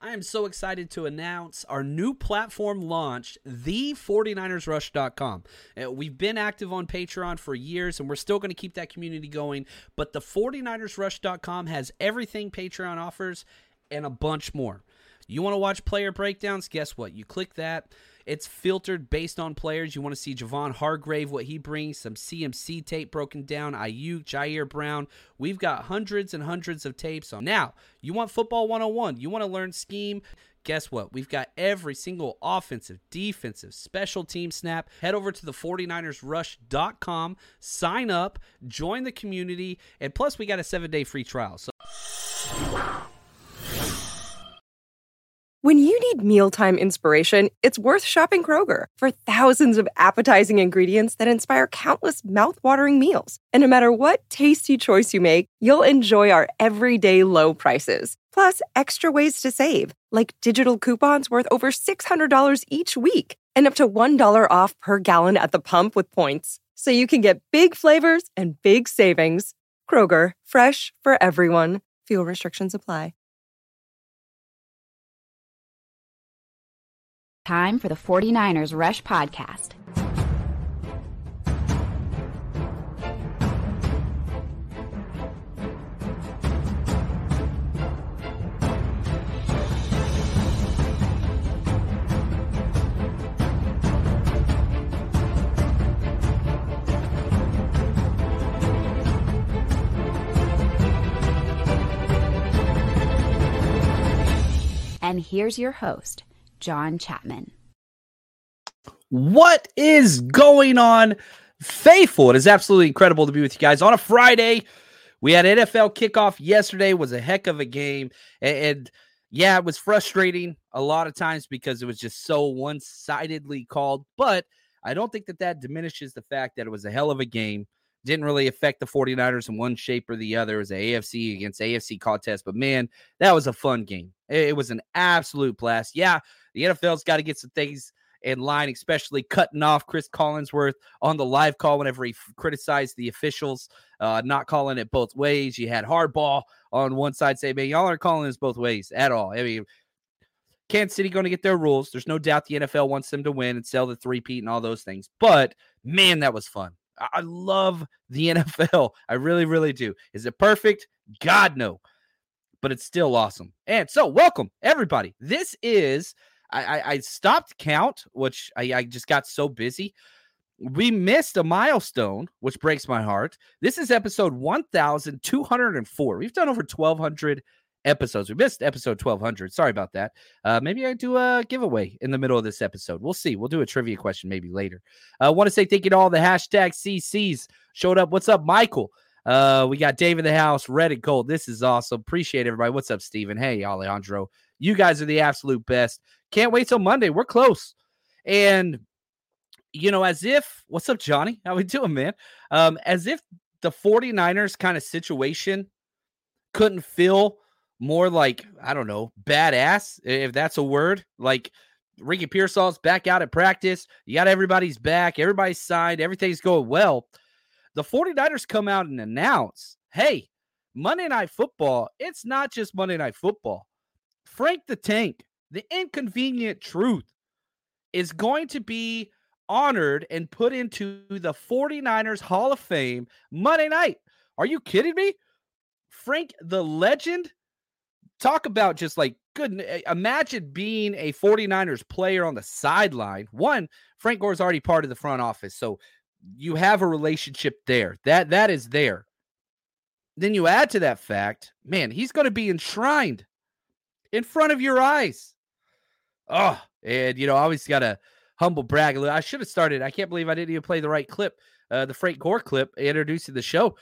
I am so excited to announce our new platform launch, the49ersrush.com. We've been active on Patreon for years, and we're still going to keep that community going, but the 49ersrush.com has everything Patreon offers and a bunch more. You want to watch player breakdowns? Guess what? You click that. It's filtered based on players. You want to see Javon Hargrave, what he brings, some CMC tape broken down, Ayuk, Jair Brown. We've got hundreds and hundreds of tapes on. Now, you want football 101. You want to learn scheme. Guess what? We've got every single offensive, defensive, special team snap. Head over to the 49ersrush.com, sign up, join the community, and plus we got a 7-day free trial. So When you need mealtime inspiration, it's worth shopping Kroger for thousands of appetizing ingredients that inspire countless mouthwatering meals. And no matter what tasty choice you make, you'll enjoy our everyday low prices. Plus, extra ways to save, like digital coupons worth over $600 each week and up to $1 off per gallon at the pump with points. So you can get big flavors and big savings. Kroger, fresh for everyone. Fuel restrictions apply. Time for the 49ers Rush Podcast. And here's your host, John Chapman. what is going on, faithful? It is absolutely incredible to be with you guys on a Friday. We had NFL kickoff yesterday. It was a heck of a game. And yeah, it was frustrating a lot of times because it was just so one-sidedly called. But I don't think that diminishes the fact that it was a hell of a game. Didn't really affect the 49ers in one shape or the other. It was an AFC against AFC contest. But, man, that was a fun game. It was an absolute blast. Yeah, the NFL's got to get some things in line, especially cutting off Chris Collinsworth on the live call whenever he criticized the officials, not calling it both ways. You had Harbaugh on one side say, man, y'all aren't calling this both ways at all. I mean, Kansas City going to get their rules. There's no doubt the NFL wants them to win and sell the three-peat and all those things. But, man, that was fun. I love the NFL. I really, really do. Is it perfect? God, no. But it's still awesome. And so, welcome, everybody. This is, I stopped count, which I just got so busy. We missed a milestone, which breaks my heart. This is episode 1,204. We've done over 1,200 episodes. We missed episode 1,200. Sorry about that. Maybe I do a giveaway in the middle of this episode. We'll see. We'll do a trivia question maybe later. I want to say thank you to all the hashtag CCs showed up. What's up, Michael? We got Dave in the house, Red and Gold. This is awesome. Appreciate everybody. What's up, Steven? Hey, Alejandro. You guys are the absolute best. Can't wait till Monday. We're close. And, you know, as if, what's up, Johnny? How we doing, man? As if the 49ers kind of situation couldn't feel more like, I don't know, badass, if that's a word. Like, Ricky Pearsall's back out at practice. You got everybody's back. Everybody's signed. Everything's going well. The 49ers come out and announce, hey, Monday Night Football, it's not just Monday Night Football. Frank the Tank, the Inconvenient Truth, is going to be honored and put into the 49ers Hall of Fame Monday night. Are you kidding me? Frank the Legend? Talk about just like, good. Imagine being a 49ers player on the sideline. One, Frank Gore's already part of the front office, so you have a relationship there. That is there. Then you add to that fact, man, he's going to be enshrined in front of your eyes. Oh, and, you know, I always got to humble brag a little. I should have started. I can't believe I didn't even play the right clip, the Frank Gore clip introducing the show.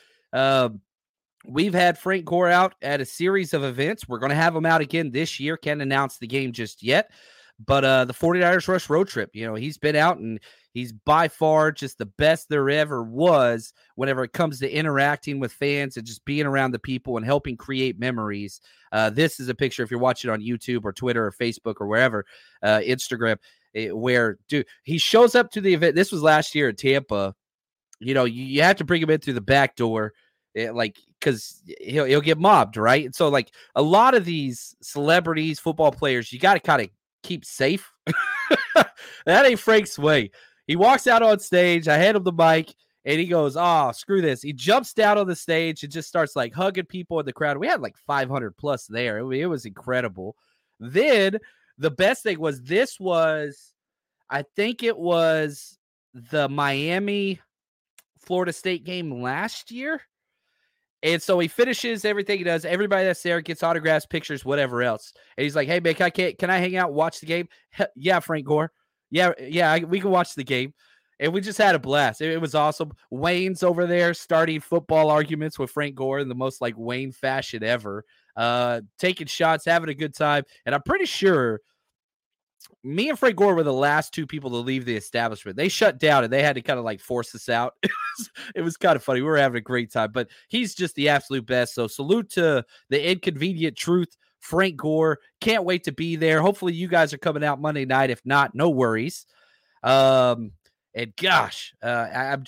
We've had Frank Gore out at a series of events. We're going to have him out again this year. Can't announce the game just yet. But the 49ers Rush road trip, you know, he's been out and he's by far just the best there ever was whenever it comes to interacting with fans and just being around the people and helping create memories. This is a picture, if you're watching on YouTube or Twitter or Facebook or wherever, Instagram, where, dude, he shows up to the event. This was last year at Tampa. You know, you have to bring him in through the back door. Like, because he'll get mobbed, right? And so like a lot of these celebrities, football players, you got to kind of keep safe. That ain't Frank's way. He walks out on stage. I hand him the mic. And he goes, oh, screw this. He jumps down on the stage and just starts like hugging people in the crowd. We had like 500 plus there. It was incredible. Then the best thing was I think it was the Miami Florida State game last year. And so he finishes everything he does. Everybody that's there gets autographs, pictures, whatever else. And he's like, hey, man, can I hang out, watch the game? Yeah, Frank Gore. Yeah, we can watch the game. And we just had a blast. It was awesome. Wayne's over there starting football arguments with Frank Gore in the most like Wayne fashion ever. Taking shots, having a good time. And I'm pretty sure me and Frank Gore were the last two people to leave the establishment. They shut down and they had to kind of like force us out. It was kind of funny. We were having a great time, but he's just the absolute best. So salute to the inconvenient truth, Frank Gore. Can't wait to be there. Hopefully you guys are coming out Monday night. If not, no worries. And gosh, I'm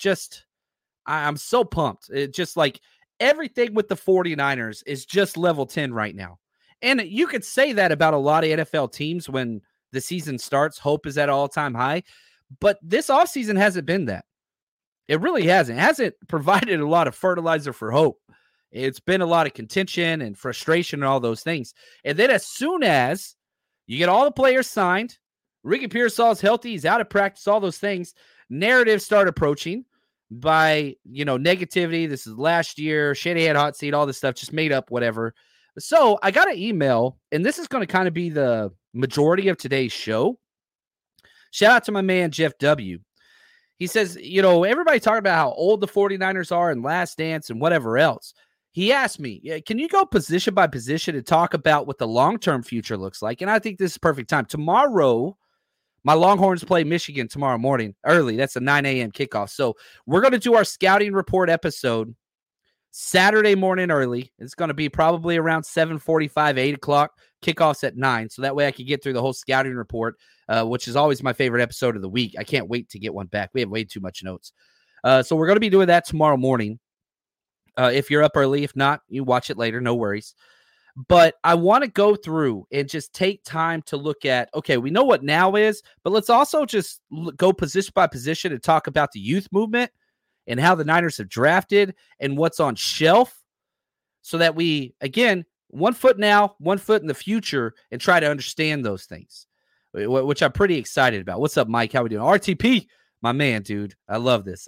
so pumped. It just like everything with the 49ers is just level 10 right now. And you could say that about a lot of NFL teams when the season starts. Hope is at all-time high. But this offseason hasn't been that. It really hasn't. It hasn't provided a lot of fertilizer for hope. It's been a lot of contention and frustration and all those things. And then as soon as you get all the players signed, Ricky Pearsall's healthy, he's out of practice, all those things, narratives start approaching by, negativity. This is last year, Shanahan hot seat, all this stuff, just made up, whatever. So I got an email, and this is going to kind of be the majority of today's show. Shout out to my man, Jeff W. He says, everybody talking about how old the 49ers are and Last Dance and whatever else. He asked me, can you go position by position and talk about what the long-term future looks like? And I think this is perfect time. Tomorrow, my Longhorns play Michigan tomorrow morning early. That's a 9 a.m. kickoff. So we're going to do our scouting report episode Saturday morning early. It's going to be probably around 7:45, 8 o'clock. Kickoffs at 9. So that way I can get through the whole scouting report, which is always my favorite episode of the week. I can't wait to get one back. We have way too much notes. So we're going to be doing that tomorrow morning. If you're up early, if not, you watch it later. No worries. But I want to go through and just take time to look at, okay, we know what now is, but let's also just go position by position and talk about the youth movement and how the Niners have drafted and what's on shelf so that we, again, 1 foot now, 1 foot in the future and try to understand those things, which I'm pretty excited about. What's up, Mike? How we doing? RTP, my man, dude. I love this.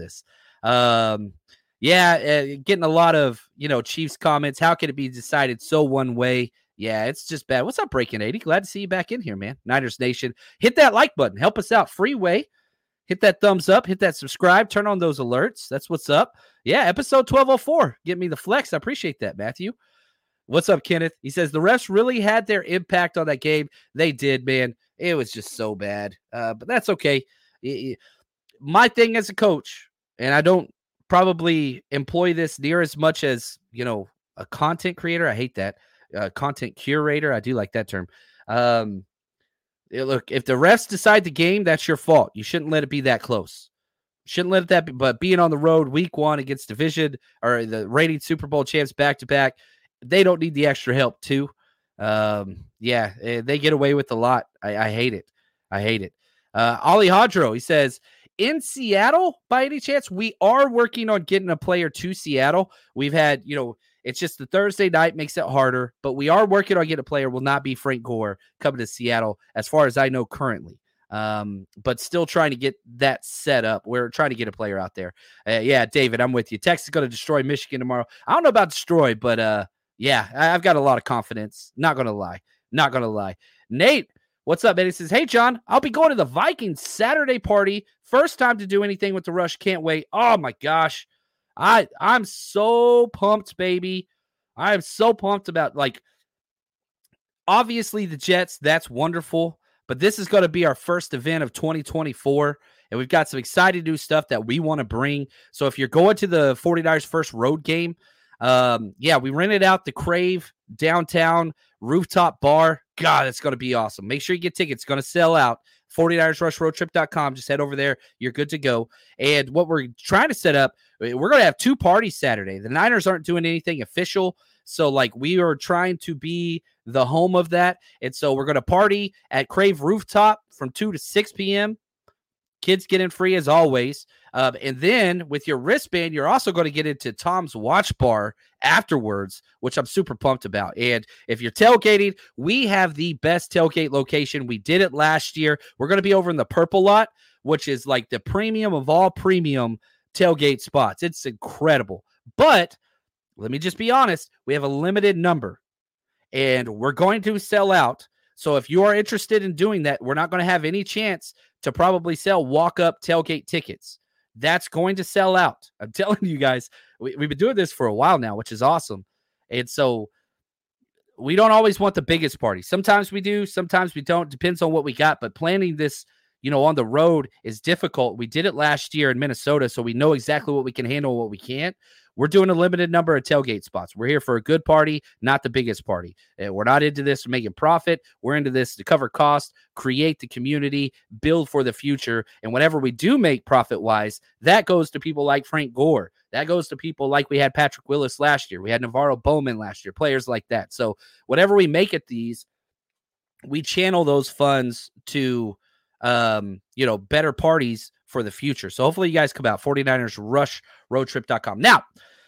Getting a lot of, Chiefs comments. How can it be decided so one way? Yeah, it's just bad. What's up, Breaking 80? Glad to see you back in here, man. Niners Nation. Hit that like button. Help us out. Freeway. Hit that thumbs up. Hit that subscribe. Turn on those alerts. That's what's up. Yeah, episode 1204. Get me the flex. I appreciate that, Matthew. What's up, Kenneth? He says, the refs really had their impact on that game. They did, man. It was just so bad. But that's okay. My thing as a coach, and I don't probably employ this near as much as, a content creator. I hate that. Content curator. I do like that term. Look, if the refs decide the game, that's your fault. You shouldn't let it be that close. Shouldn't let it that be, but being on the road week 1 against division or the reigning Super Bowl champs back-to-back, they don't need the extra help too. They get away with a lot. I hate it. Ollie Hodro, he says, in Seattle, by any chance, we are working on getting a player to Seattle. We've had, it's just the Thursday night makes it harder, but we are working on getting a player. Will not be Frank Gore coming to Seattle, as far as I know currently. But still trying to get that set up. We're trying to get a player out there. David, I'm with you. Texas is going to destroy Michigan tomorrow. I don't know about destroy, but I've got a lot of confidence. Not going to lie. Nate, what's up, man? He says, hey, John, I'll be going to the Vikings Saturday party. First time to do anything with the Rush. Can't wait. Oh, my gosh. I'm so pumped, baby. I am so pumped about, obviously the Jets. That's wonderful. But this is going to be our first event of 2024. And we've got some exciting new stuff that we want to bring. So if you're going to the 49ers first road game, we rented out the Crave downtown rooftop bar. God, it's going to be awesome. Make sure you get tickets. It's going to sell out 49ersrushroadtrip.com. Just head over there. You're good to go. And what we're trying to set up, we're going to have 2 parties Saturday. The Niners aren't doing anything official. So, like, we are trying to be the home of that. And so we're going to party at Crave Rooftop from 2 to 6 p.m. Kids get in free as always. And then with your wristband, you're also going to get into Tom's Watch Bar afterwards, which I'm super pumped about. And if you're tailgating, we have the best tailgate location. We did it last year. We're going to be over in the Purple Lot, which is like the premium of all premium tailgate spots. It's incredible. But let me just be honest. We have a limited number, and we're going to sell out. So if you are interested in doing that, we're not going to have any chance to probably sell walk-up tailgate tickets. That's going to sell out. I'm telling you guys, we've been doing this for a while now, which is awesome. And so we don't always want the biggest party. Sometimes we do, sometimes we don't. Depends on what we got. But planning this, on the road is difficult. We did it last year in Minnesota, so we know exactly what we can handle and what we can't. We're doing a limited number of tailgate spots. We're here for a good party, not the biggest party. We're not into this to make a profit. We're into this to cover costs, create the community, build for the future. And whatever we do make profit-wise, that goes to people like Frank Gore. That goes to people like we had Patrick Willis last year. We had Navarro Bowman last year, players like that. So whatever we make at these, we channel those funds to, better parties for the future. So hopefully you guys come out. 49ersrushroadtrip.com. Now,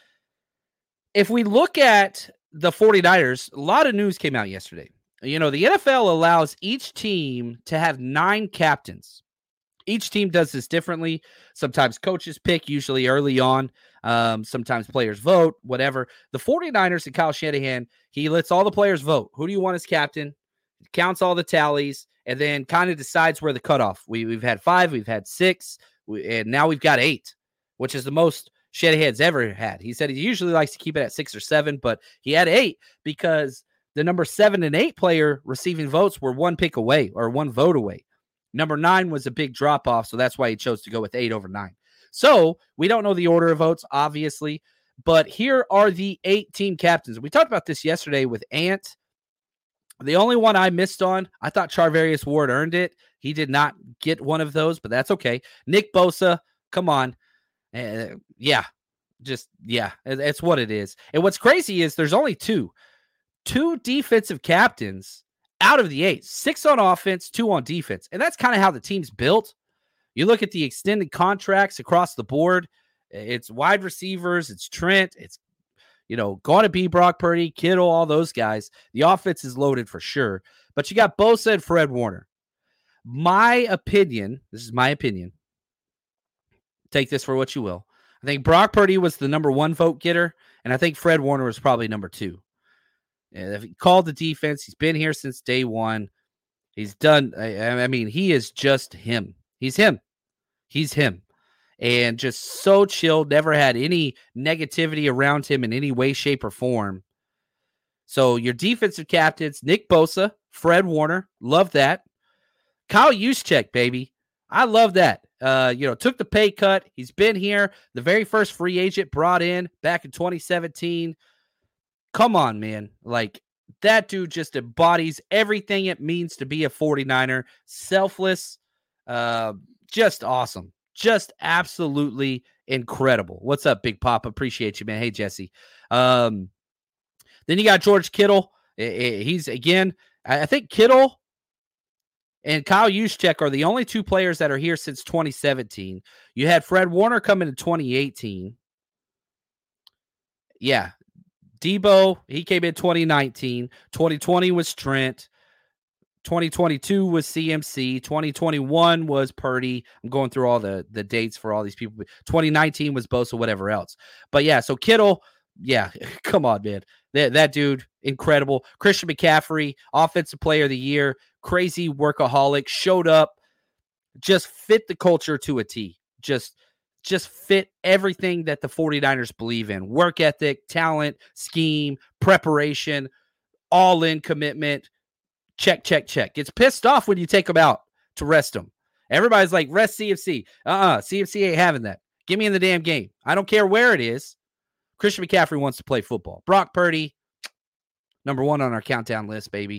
if we look at the 49ers, a lot of news came out yesterday. The NFL allows each team to have 9 captains. Each team does this differently. Sometimes coaches pick, usually early on. Sometimes players vote, whatever. The 49ers and Kyle Shanahan, he lets all the players vote. Who do you want as captain? Counts all the tallies, and then kind of decides where the cutoff. We've had 5, we've had 6, and now we've got 8, which is the most Shanahan's ever had. He said he usually likes to keep it at 6 or 7, but he had 8 because the number 7 and 8 player receiving votes were 1 pick away or 1 vote away. Number 9 was a big drop-off, so that's why he chose to go with 8 over 9. So we don't know the order of votes, obviously, but here are the 8 team captains. We talked about this yesterday with Ant. The only one I missed on, I thought Charvarius Ward earned it. He did not get one of those, but that's okay. Nick Bosa, come on. It's what it is. And what's crazy is there's only 2 defensive captains out of the 8, 6 on offense, 2 on defense. And that's kind of how the team's built. You look at the extended contracts across the board. It's wide receivers. It's Trent. It's going to be Brock Purdy, Kittle, all those guys. The offense is loaded for sure. But you got Bosa and Fred Warner. My opinion, this is my opinion. Take this for what you will. I think Brock Purdy was the number 1 vote getter, and I think Fred Warner was probably number 2. And he called the defense. He's been here since day 1. He's done. He is just him. He's him. He's him. And just so chill, never had any negativity around him in any way, shape, or form. So your defensive captains, Nick Bosa, Fred Warner, love that. Kyle Juszczyk, baby. I love that. Took the pay cut. He's been here. The very first free agent brought in back in 2017. Come on, man. Like, that dude just embodies everything it means to be a 49er. Selfless. Just awesome. Just absolutely incredible. What's up, Big Pop? Appreciate you, man. Hey, Jesse. Then you got George Kittle. He's, again, I think Kittle and Kyle Juszczyk are the only 2 players that are here since 2017. You had Fred Warner come in 2018. Yeah. Debo, he came in 2019. 2020 was Trent. 2022 was CMC. 2021 was Purdy. I'm going through all the dates for all these people. 2019 was Bosa, whatever else. But yeah, so Kittle, yeah, come on, man. That dude, incredible. Christian McCaffrey, offensive player of the year, crazy workaholic, showed up, just fit the culture to a T. Just fit everything that the 49ers believe in. Work ethic, talent, scheme, preparation, all-in commitment. Check. Gets pissed off when you take him out to rest him. Everybody's like, rest CMC. CMC ain't having that. Get me in the damn game. I don't care where it is. Christian McCaffrey wants to play football. Brock Purdy, number 1 on our countdown list, baby.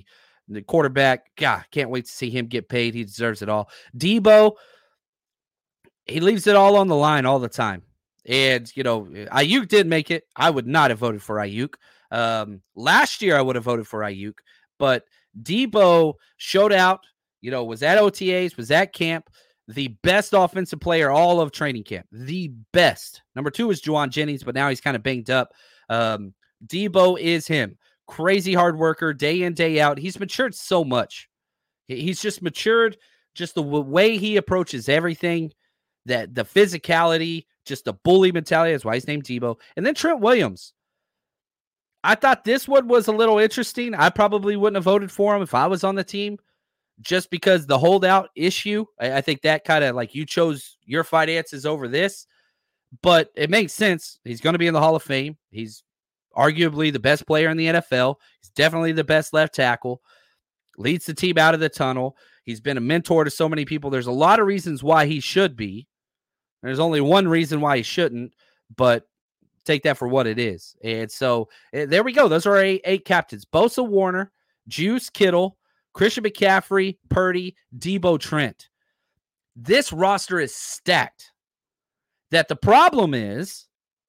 The quarterback, God, can't wait to see him get paid. He deserves it all. Debo, he leaves it all on the line all the time. And, Ayuk did make it. I would not have voted for Ayuk. Last year, I would have voted for Ayuk. But Debo showed out, was at OTAs, was at camp, the best offensive player all of training camp. The best. Number 2 is Juwan Jennings, but now he's kind of banged up. Debo is him. Crazy hard worker, day in, day out. He's matured so much. He's just matured, just the way he approaches everything, that the physicality, just the bully mentality. That's why he's named Debo. And then Trent Williams. I thought this one was a little interesting. I probably wouldn't have voted for him if I was on the team, just because the holdout issue. I think that kind of like you chose your finances over this, but it makes sense. He's going to be in the Hall of Fame. He's arguably the best player in the NFL. He's definitely the best left tackle. Leads the team out of the tunnel. He's been a mentor to so many people. There's a lot of reasons why he should be. There's only one reason why he shouldn't, but take that for what it is. And so there we go. Those are eight captains. Bosa, Warner, Juice, Kittle, Christian McCaffrey, Purdy, Debo, Trent. This roster is stacked. That the problem is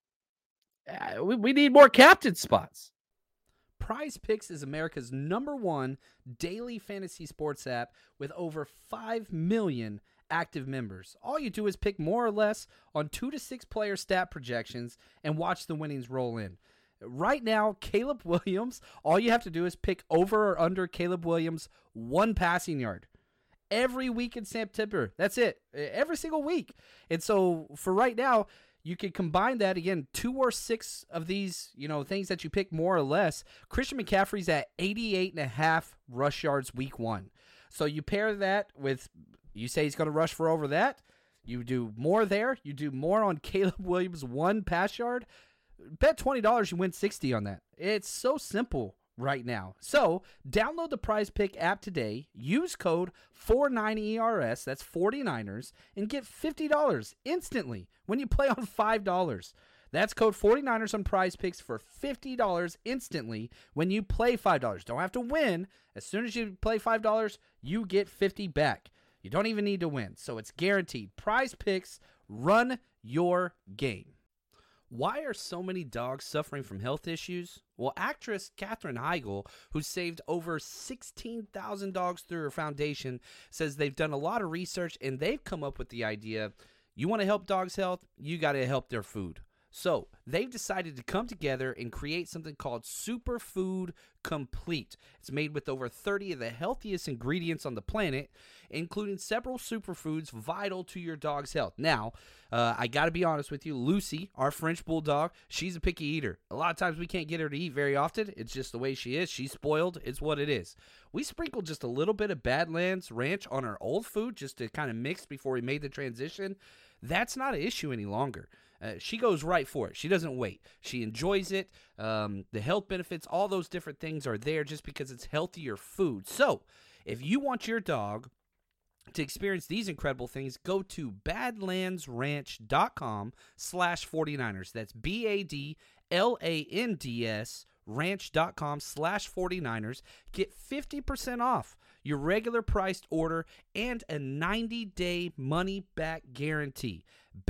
we need more captain spots. Prize Picks is America's #1 daily fantasy sports app with over 5 million active members. All you do is pick more or less on 2 to 6 player stat projections and watch the winnings roll in. Right now, Caleb Williams, all you have to do is pick over or under Caleb Williams 1 passing yard. Every week in September. That's it. Every single week. And so for right now, you can combine that, again, 2 or 6 of these, things that you pick more or less. Christian McCaffrey's at 88.5 rush yards week 1. So you pair that with, you say he's going to rush for over that. You do more there. You do more on Caleb Williams 1 pass yard. Bet $20, you win $60 on that. It's so simple right now. So download the Prize Pick app today. Use code 49ERS, that's 49ers, and get $50 instantly when you play on $5. That's code 49ers on Prize Picks for $50 instantly when you play $5. Don't have to win. As soon as you play $5, you get $50 back. You don't even need to win, so it's guaranteed. Prize Picks, run your game. Why are so many dogs suffering from health issues? Well, actress Katherine Heigl, who saved over 16,000 dogs through her foundation, says they've done a lot of research and they've come up with the idea, you want to help dogs' health, you got to help their food. So they've decided to come together and create something called Superfood Complete. It's made with over 30 of the healthiest ingredients on the planet, including several superfoods vital to your dog's health. Now, I got to be honest with you, Lucy, our French bulldog, she's a picky eater. A lot of times we can't get her to eat very often. It's just the way she is. She's spoiled. It's what it is. We sprinkled just a little bit of Badlands Ranch on our old food just to kind of mix before we made the transition. That's not an issue any longer. She goes right for it. She doesn't wait. She enjoys it. The health benefits, all those different things are there just because it's healthier food. So if you want your dog to experience these incredible things, go to badlandsranch.com/49ers. That's BADLANDS ranch.com/49ers. Get 50% off your regular priced order and a 90-day money-back guarantee.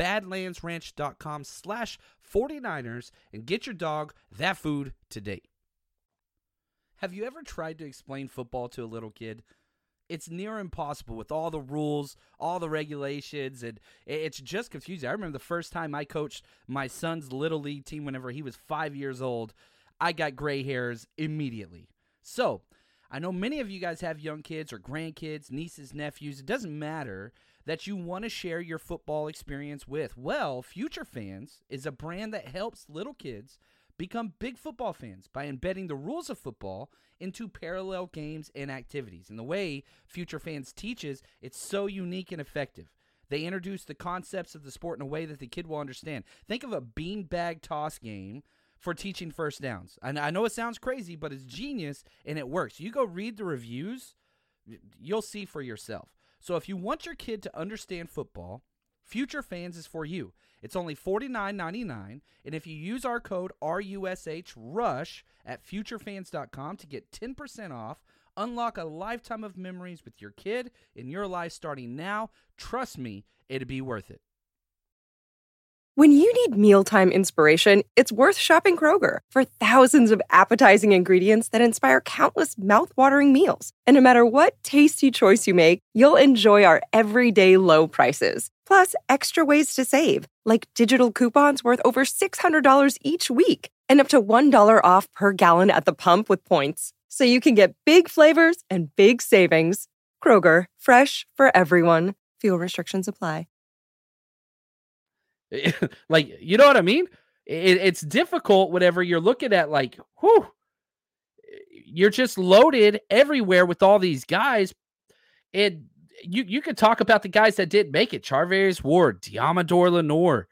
badlandsranch.com/49ers and get your dog that food today. Have you ever tried to explain football to a little kid? It's near impossible with all the rules, all the regulations, and it's just confusing. I remember the first time I coached my son's Little League team whenever he was 5 years old, I got gray hairs immediately. So, I know many of you guys have young kids or grandkids, nieces, nephews. It doesn't matter that you want to share your football experience with. Well, Future Fans is a brand that helps little kids become big football fans by embedding the rules of football into parallel games and activities. And the way Future Fans teaches, it's so unique and effective. They introduce the concepts of the sport in a way that the kid will understand. Think of a beanbag toss game for teaching first downs. And I know it sounds crazy, but it's genius and it works. You go read the reviews, you'll see for yourself. So if you want your kid to understand football, Future Fans is for you. It's only $49.99, and if you use our code RUSHRUSH at futurefans.com to get 10% off Unlock a lifetime of memories with your kid in your life starting now. Trust me, it'll be worth it. When you need mealtime inspiration, it's worth shopping Kroger for thousands of appetizing ingredients that inspire countless mouth-watering meals. And no matter what tasty choice you make, you'll enjoy our everyday low prices. Plus, extra ways to save, like digital coupons worth over $600 each week and up to $1 off per gallon at the pump with points. So you can get big flavors and big savings. Kroger, fresh for everyone. Fuel restrictions apply. Like, you know what I mean? It's difficult whenever you're looking at like, whew, you're just loaded everywhere with all these guys. And you could talk about the guys that didn't make it. Charvarius Ward, Diamador Lenore,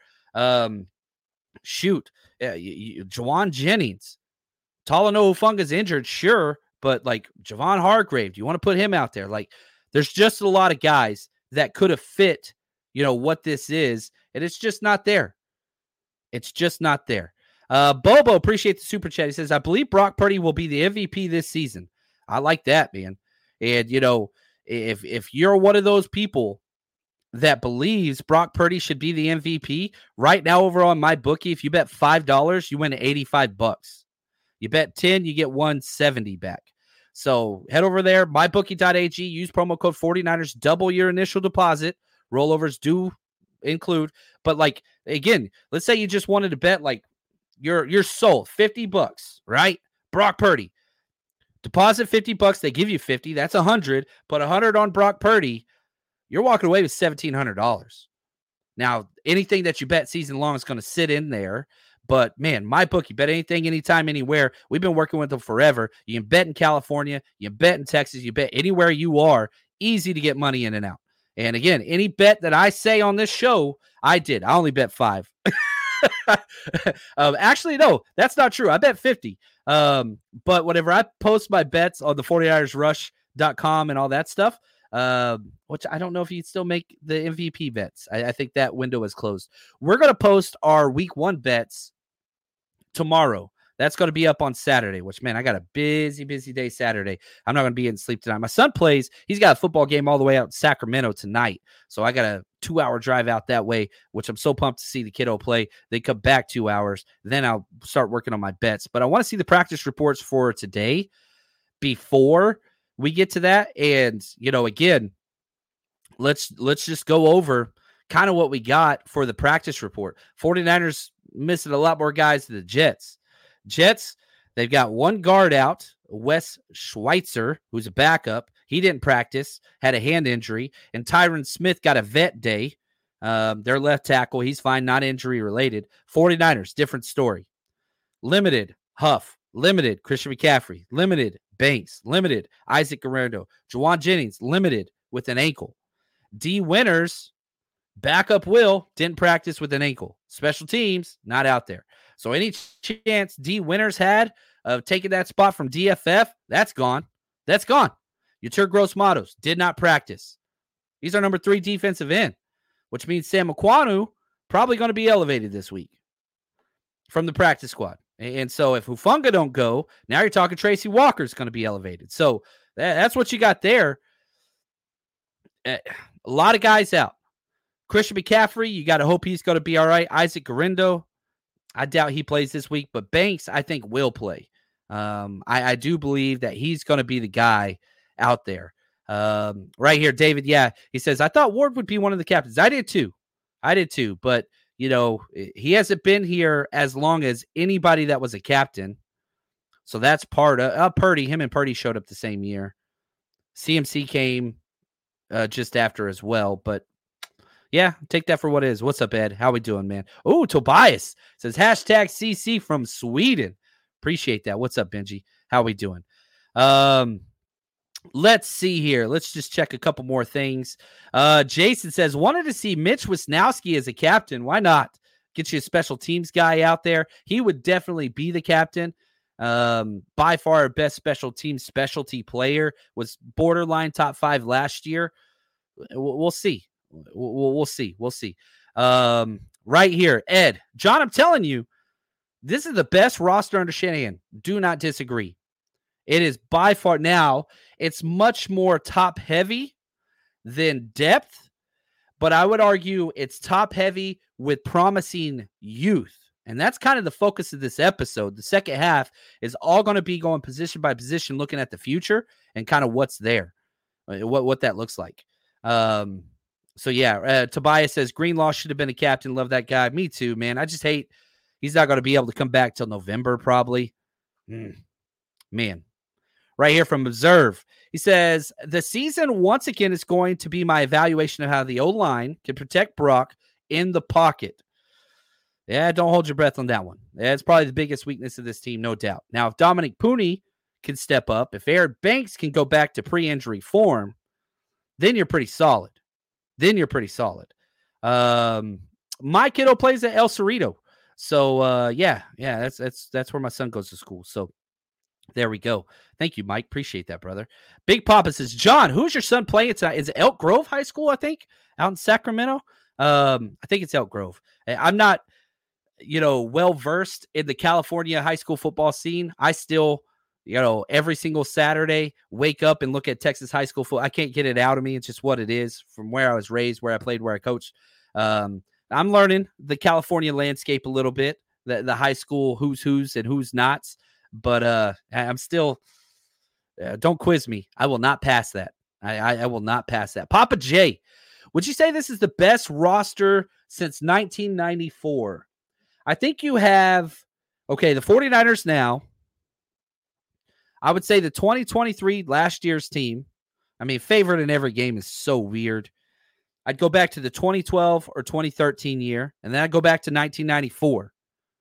Juwan Jennings. Talanoa Hufanga's injured, sure, but like Javon Hargrave, do you want to put him out there? Like, there's just a lot of guys that could have fit, what this is, and it's just not there. It's just not there. Bobo, appreciate the super chat. He says, I believe Brock Purdy will be the MVP this season. I like that, man. And, if you're one of those people that believes Brock Purdy should be the MVP, right now over on my bookie, if you bet $5, you win $85. You bet 10, you get 170 back. So head over there, mybookie.ag, use promo code 49ers, double your initial deposit. Rollovers do include, but like, again, let's say you just wanted to bet like your soul, $50, right? Brock Purdy. Deposit $50, they give you 50, that's 100. Put 100 on Brock Purdy, you're walking away with $1,700. Now, anything that you bet season long is going to sit in there. But, man, my bookie, bet anything, anytime, anywhere. We've been working with them forever. You can bet in California. You bet in Texas. You bet anywhere you are. Easy to get money in and out. And, again, any bet that I say on this show, I did. I only bet 5. Actually, no, that's not true. I bet 50. But whenever I post my bets on the 49ersrush.com and all that stuff, which I don't know if you still make the MVP bets. I think that window is closed. We're going to post our week 1 bets tomorrow. That's going to be up on Saturday, which, man, I got a busy day Saturday. I'm not going to be in sleep tonight. My son plays. He's got a football game all the way out in Sacramento tonight. So I got a 2-hour drive out that way, which I'm so pumped to see the kiddo play. They come back 2 hours. Then I'll start working on my bets. But I want to see the practice reports for today before we get to that. And, again, let's just go over kind of what we got for the practice report. 49ers missing a lot more guys than the Jets. Jets, they've got one guard out, Wes Schweitzer, who's a backup. He didn't practice, had a hand injury. And Tyron Smith got a vet day. Their left tackle, he's fine, not injury related. 49ers, different story. Limited, Huff. Limited, Christian McCaffrey. Limited, Banks. Limited, Isaac Guerrero. Juwan Jennings, limited with an ankle. D. Winters, backup Will, didn't practice with an ankle. Special teams, not out there. So any chance D. Winters had of taking that spot from DFF, that's gone. That's gone. Yetur Gross-Matos did not practice. He's our number 3 defensive end, which means Sam Ekwonu probably going to be elevated this week from the practice squad. And so if Hufanga don't go, now you're talking Tracy Walker's going to be elevated. So that's what you got there. A lot of guys out. Christian McCaffrey, you got to hope he's going to be all right. Isaac Guerrero, I doubt he plays this week, but Banks, I think, will play. I do believe that he's going to be the guy out there. Right here, David, yeah, he says, I thought Ward would be one of the captains. I did too, but, he hasn't been here as long as anybody that was a captain. So that's part of Purdy. Him and Purdy showed up the same year. CMC came just after as well, but yeah, take that for what it is. What's up, Ed? How we doing, man? Oh, Tobias says #CC from Sweden. Appreciate that. What's up, Benji? How we doing? Let's see here. Let's just check a couple more things. Jason says, wanted to see Mitch Wisnowski as a captain. Why not? Get you a special teams guy out there. He would definitely be the captain. By far our best special team specialty player, was borderline top 5 last year. We'll see. We'll see. Right here, Ed. John, I'm telling you, this is the best roster under Shanahan. Do not disagree. It is by far now. it's much more top heavy than depth, but I would argue it's top heavy with promising youth. And that's kind of the focus of this episode. The second half is all going to be going position by position, looking at the future and kind of what's there, what that looks like. So yeah, Tobias says Greenlaw should have been a captain. Love that guy. Me too, man. I just hate he's not going to be able to come back till November probably. Man. Right here from Observe. He says, the season once again is going to be my evaluation of how the O-line can protect Brock in the pocket. Yeah, don't hold your breath on that one. That's probably the biggest weakness of this team, no doubt. Now, if Dominic Pooney can step up, if Aaron Banks can go back to pre-injury form, then you're pretty solid. My kiddo plays at El Cerrito. So, yeah, that's where my son goes to school. So, there we go. Thank you, Mike. Appreciate that, brother. Big Papa says, John, who's your son playing tonight? Is it Elk Grove High School, I think, out in Sacramento? I think it's Elk Grove. I'm not, well-versed in the California high school football scene. I still, every single Saturday, wake up and look at Texas high school football. I can't get it out of me. It's just what it is from where I was raised, where I played, where I coached. I'm learning the California landscape a little bit, the high school who's and who's nots. But I'm still, don't quiz me. I will not pass that. I will not pass that. Papa J, would you say this is the best roster since 1994? I think you have, the 49ers now. I would say the 2023 last year's team. I mean, favorite in every game is so weird. I'd go back to the 2012 or 2013 year, and then I'd go back to 1994.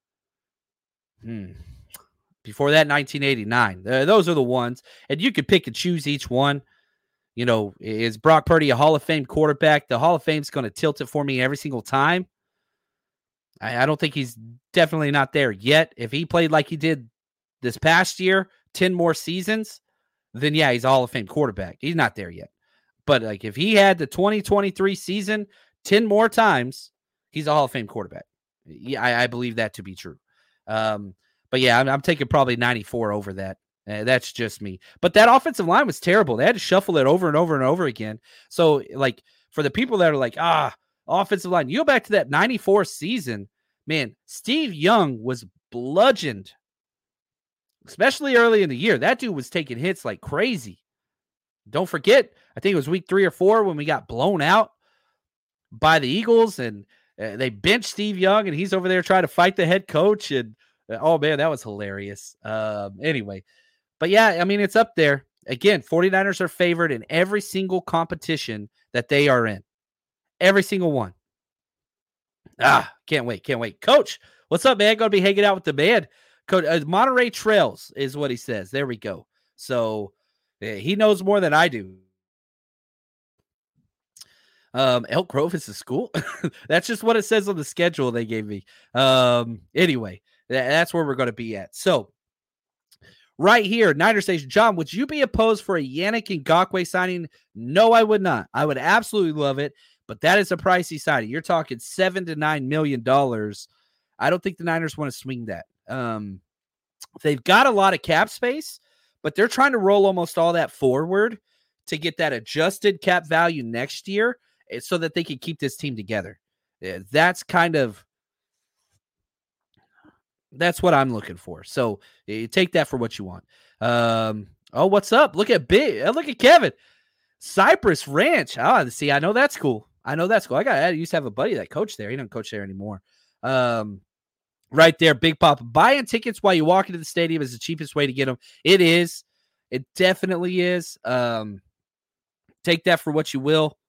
Before that, 1989. Those are the ones. And you could pick and choose each one. Is Brock Purdy a Hall of Fame quarterback? The Hall of Fame's going to tilt it for me every single time. I don't think he's definitely not there yet. If he played like he did this past year, 10 more seasons, then yeah, he's a Hall of Fame quarterback. He's not there yet. But like if he had the 2023 season 10 more times, he's a Hall of Fame quarterback. Yeah, I believe that to be true. But yeah, I'm taking probably 94 over that. That's just me. But that offensive line was terrible. They had to shuffle it over and over and over again. So, like, for the people that are like, offensive line, you go back to that 94 season, man, Steve Young was bludgeoned, especially early in the year. That dude was taking hits like crazy. Don't forget, I think it was week 3 or 4 when we got blown out by the Eagles, and they benched Steve Young, and he's over there trying to fight the head coach, and oh, man, that was hilarious. Anyway, but yeah, I mean, it's up there. Again, 49ers are favored in every single competition that they are in. Every single one. Can't wait. Coach, what's up, man? Going to be hanging out with the man. Coach, Monterey Trails is what he says. There we go. So he knows more than I do. Elk Grove is a school. That's just what it says on the schedule they gave me. Anyway, that's where we're going to be at. So right here, Niner Station. John, would you be opposed for a Yannick Ngakoue signing? No, I would not. I would absolutely love it, but that is a pricey signing. You're talking $7 to $9 million. I don't think the Niners want to swing that. They've got a lot of cap space, but they're trying to roll almost all that forward to get that adjusted cap value next year so that they can keep this team together. That's what I'm looking for. So you take that for what you want. What's up? Look at Kevin. Cypress Ranch. See, I know that's cool. I used to have a buddy that coached there. He doesn't coach there anymore. Right there, Big Pop. Buying tickets while you walk into the stadium is the cheapest way to get them. It is. It definitely is. Take that for what you will.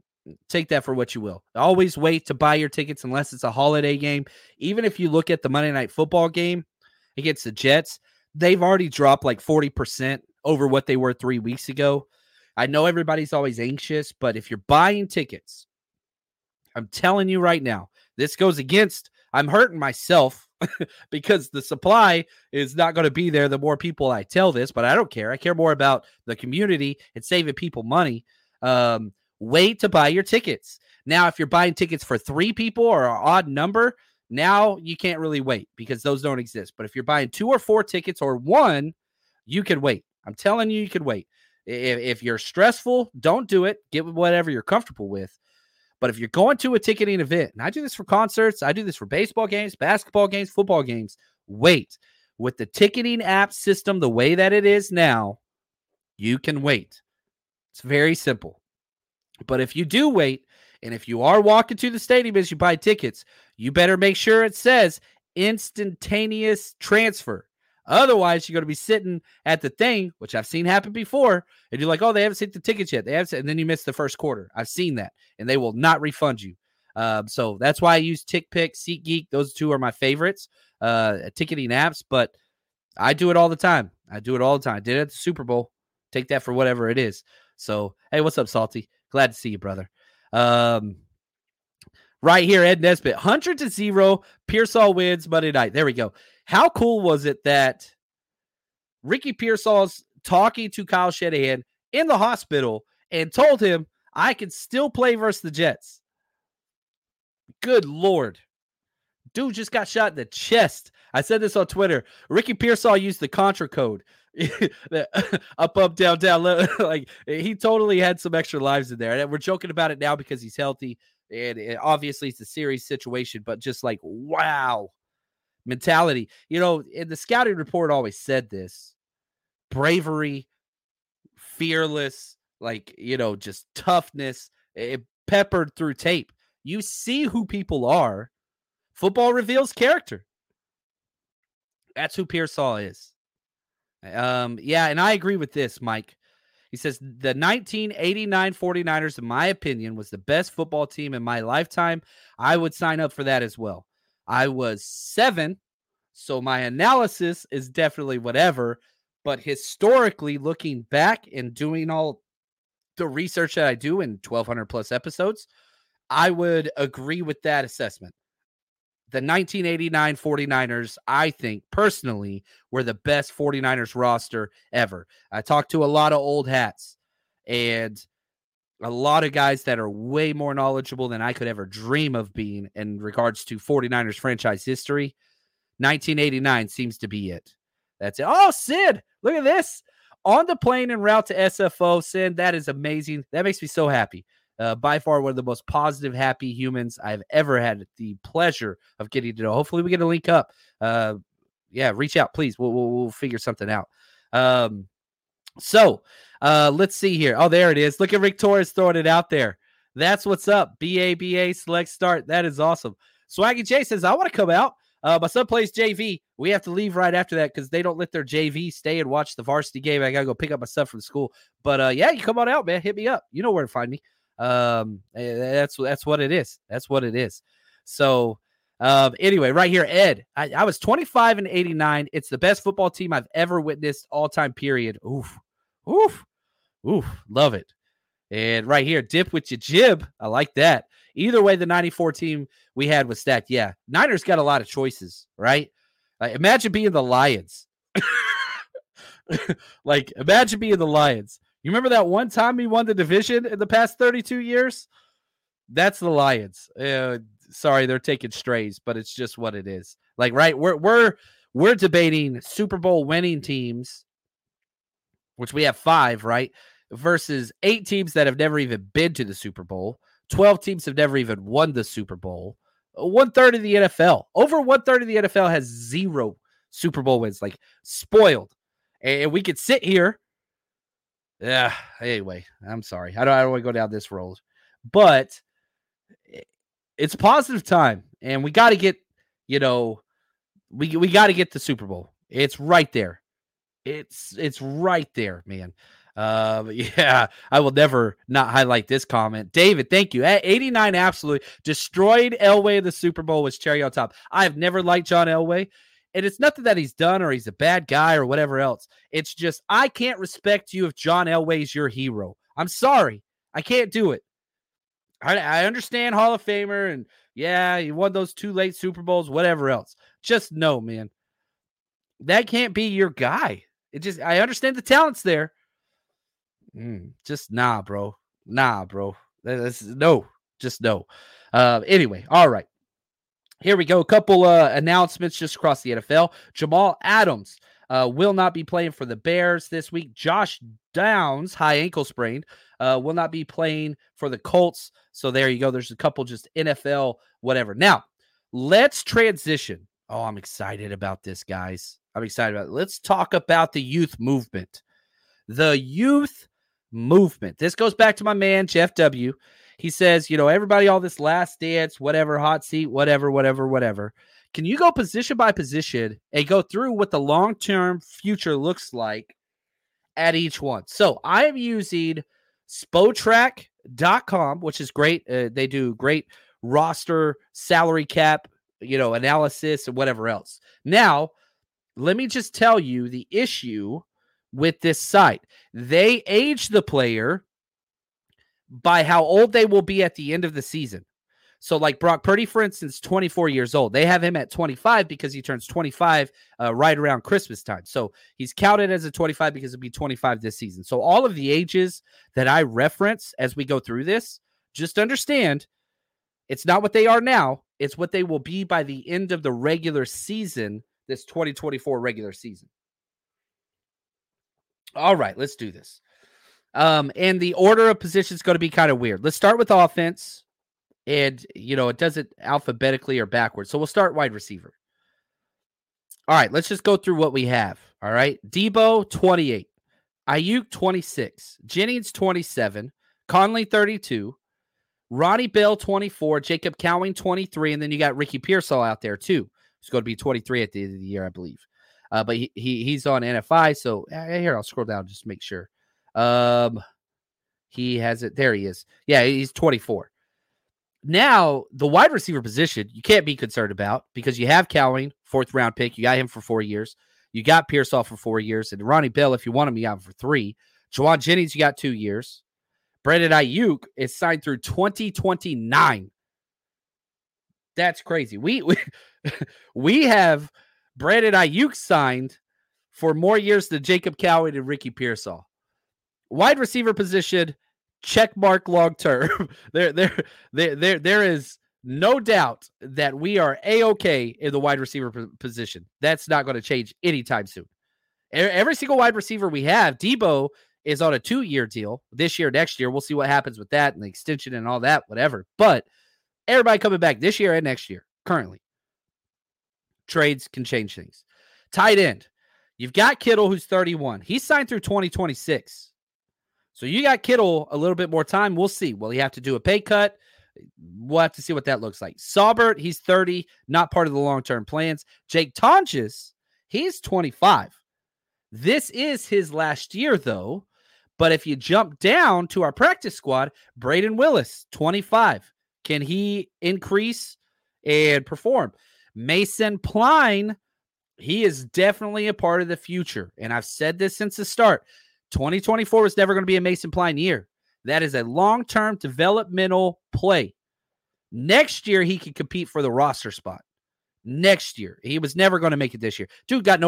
Always wait to buy your tickets unless it's a holiday game. Even if you look at the Monday Night Football game against the Jets, they've already dropped like 40% over what they were 3 weeks ago. I know everybody's always anxious, but if you're buying tickets, I'm telling you right now, this goes against, I'm hurting myself because the supply is not going to be there the more people I tell this, but I don't care. I care more about the community and saving people money. Wait to buy your tickets. Now, if you're buying tickets for 3 people or an odd number, now you can't really wait because those don't exist. But if you're buying 2 or 4 tickets or 1, you can wait. I'm telling you, you can wait. If you're stressful, don't do it. Get whatever you're comfortable with. But if you're going to a ticketing event, and I do this for concerts, I do this for baseball games, basketball games, football games, wait. With the ticketing app system the way that it is now, you can wait. It's very simple. But if you do wait, and if you are walking to the stadium as you buy tickets, you better make sure it says instantaneous transfer. Otherwise, you're going to be sitting at the thing, which I've seen happen before, and you're like, oh, they haven't sent the tickets yet. And then you miss the first quarter. I've seen that, and they will not refund you. So that's why I use TickPick, SeatGeek. Those two are my favorites, ticketing apps, but I do it all the time. I did it at the Super Bowl. Take that for whatever it is. So, hey, what's up, Salty? Glad to see you, brother. Right here, Ed Nesbitt, 100-0, Pearsall wins Monday night. There we go. How cool was it that Ricky Pearsall's talking to Kyle Shanahan in the hospital and told him, I can still play versus the Jets? Good Lord. Dude just got shot in the chest. I said this on Twitter. Ricky Pearsall used the Contra code. up, down, down. Like, he totally had some extra lives in there. And we're joking about it now because he's healthy. And obviously it's a serious situation, but just like, wow. Mentality. You know, in the scouting report always said this. Bravery, fearless, like, you know, just toughness, peppered through tape. You see who people are. Football reveals character. That's who Pearsall is. Yeah, and I agree with this, Mike. He says, the 1989 49ers, in my opinion, was the best football team in my lifetime. I would sign up for that as well. I was 7, so my analysis is definitely whatever. But historically, looking back and doing all the research that I do in 1,200 plus episodes, I would agree with that assessment. The 1989 49ers, I think, personally, were the best 49ers roster ever. I talked to a lot of old hats and a lot of guys that are way more knowledgeable than I could ever dream of being in regards to 49ers franchise history. 1989 seems to be it. That's it. Oh, Sid, look at this. On the plane en route to SFO, Sid, that is amazing. That makes me so happy. By far one of the most positive, happy humans I've ever had the pleasure of getting to know. Hopefully we get a link up. Yeah, reach out, please. We'll figure something out. So let's see here. Oh, there it is. Look at Rick Torres throwing it out there. That's what's up. BABA select start. That is awesome. Swaggy J says, I want to come out. My son plays JV. We have to leave right after that because they don't let their JV stay and watch the varsity game. I got to go pick up my stuff from school. But yeah, you come on out, man. Hit me up. You know where to find me. That's what it is. That's what it is. So anyway, right here, Ed, I was 25 and 89. It's the best football team I've ever witnessed all time period. Oof. Love it. And right here, dip with your jib. I like that. Either way, the 94 team we had was stacked. Yeah. Niners got a lot of choices, right? Imagine being the Lions. Like, imagine being the Lions. You remember that one time we won the division in the past 32 years? That's the Lions. Sorry, they're taking strays, but it's just what it is. Like, right, we're debating Super Bowl winning teams, which we have 5, right? Versus 8 teams that have never even been to the Super Bowl. 12 teams have never even won the Super Bowl. 1/3 of the NFL. Over 1/3 of the NFL has 0 Super Bowl wins. Like, spoiled. And we could sit here. Yeah. Anyway, I'm sorry. I don't want to go down this road, but it's positive time, and we got to get, we got to get the Super Bowl. It's right there. It's right there, man. Yeah, I will never not highlight this comment. David, thank you. 89 absolutely destroyed Elway in the Super Bowl with cherry on top. I've never liked John Elway. And it's nothing that he's done or he's a bad guy or whatever else. It's just, I can't respect you if John Elway is your hero. I'm sorry. I can't do it. I understand Hall of Famer and yeah, he won those 2 late Super Bowls, whatever else. Just no, man. That can't be your guy. I understand the talent's there. Just nah, bro. No. Just no. Anyway, all right. Here we go. A couple announcements just across the NFL. Jamal Adams will not be playing for the Bears this week. Josh Downs, high ankle sprain, will not be playing for the Colts. So there you go. There's a couple just NFL whatever. Now, let's transition. Oh, I'm excited about this, guys. I'm excited about it. Let's talk about the youth movement. The youth movement. This goes back to my man, Jeff W. He says, everybody, all this last dance, whatever, hot seat, whatever. Can you go position by position and go through what the long-term future looks like at each one? So I am using Spotrac.com, which is great. They do great roster, salary cap, analysis and whatever else. Now, let me just tell you the issue with this site. They age the player by how old they will be at the end of the season. So like Brock Purdy, for instance, 24 years old. They have him at 25 because he turns 25 right around Christmas time. So he's counted as a 25 because it'll be 25 this season. So all of the ages that I reference as we go through this, just understand it's not what they are now. It's what they will be by the end of the regular season, this 2024 regular season. All right, let's do this. And the order of positions is going to be kind of weird. Let's start with offense. And, it does it alphabetically or backwards. So we'll start wide receiver. All right, let's just go through what we have. All right. Debo, 28. Ayuk, 26. Jennings, 27. Conley, 32. Ronnie Bell, 24. Jacob Cowing, 23. And then you got Ricky Pearsall out there, too. He's going to be 23 at the end of the year, I believe. But he's on NFI. So here, I'll scroll down just to make sure. He has it. There he is. Yeah, he's 24. Now, the wide receiver position, you can't be concerned about because you have Cowing, 4th round pick. You got him for 4 years. You got Pearsall for 4 years. And Ronnie Bell, if you want him, you got him for 3. Juwan Jennings, you got 2 years. Brandon Ayuk is signed through 2029. That's crazy. We have Brandon Ayuk signed for more years than Jacob Cowing and Ricky Pearsall. Wide receiver position, check mark long term. There is no doubt that we are A-okay in the wide receiver position. That's not going to change anytime soon. Every single wide receiver we have, Debo is on a 2-year deal this year, next year. We'll see what happens with that and the extension and all that, whatever. But everybody coming back this year and next year, currently. Trades can change things. Tight end. You've got Kittle, who's 31. He's signed through 2026. So you got Kittle a little bit more time. We'll see. Will he have to do a pay cut? We'll have to see what that looks like. Saubert, he's 30, not part of the long-term plans. Jake Tonjes, he's 25. This is his last year, though. But if you jump down to our practice squad, Braden Willis, 25. Can he increase and perform? Mason Pline, he is definitely a part of the future. And I've said this since the start. 2024 is never going to be a Mason Pline year. That is a long-term developmental play. Next year, he can compete for the roster spot. Next year. He was never going to make it this year. Dude got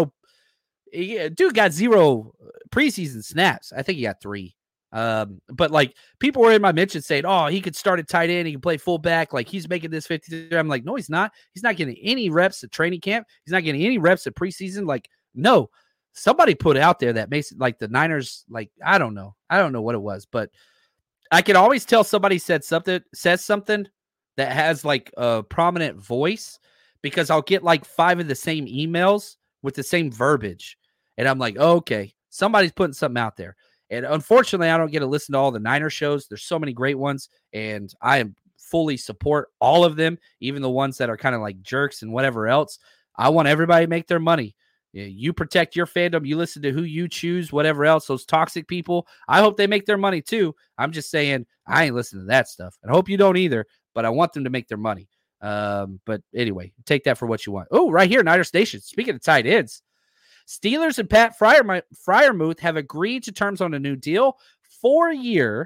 0 preseason snaps. I think he got 3. But like people were in my mentions saying, oh, he could start at tight end. He can play fullback. Like he's making this 50. I'm like, no, he's not. He's not getting any reps at training camp. He's not getting any reps at preseason. Like, no. Somebody put out there that makes like the Niners, like, I don't know what it was, but I can always tell somebody says something that has like a prominent voice because I'll get like 5 of the same emails with the same verbiage. And I'm like, oh, okay, somebody's putting something out there. And unfortunately, I don't get to listen to all the Niner shows. There's so many great ones, and I fully support all of them, even the ones that are kind of like jerks and whatever else. I want everybody to make their money. You protect your fandom. You listen to who you choose, whatever else. Those toxic people, I hope they make their money too. I'm just saying I ain't listening to that stuff. And I hope you don't either, but I want them to make their money. But anyway, take that for what you want. Oh, right here, Niner Station. Speaking of tight ends, Steelers and Pat Freiermuth have agreed to terms on a new deal. 4-year,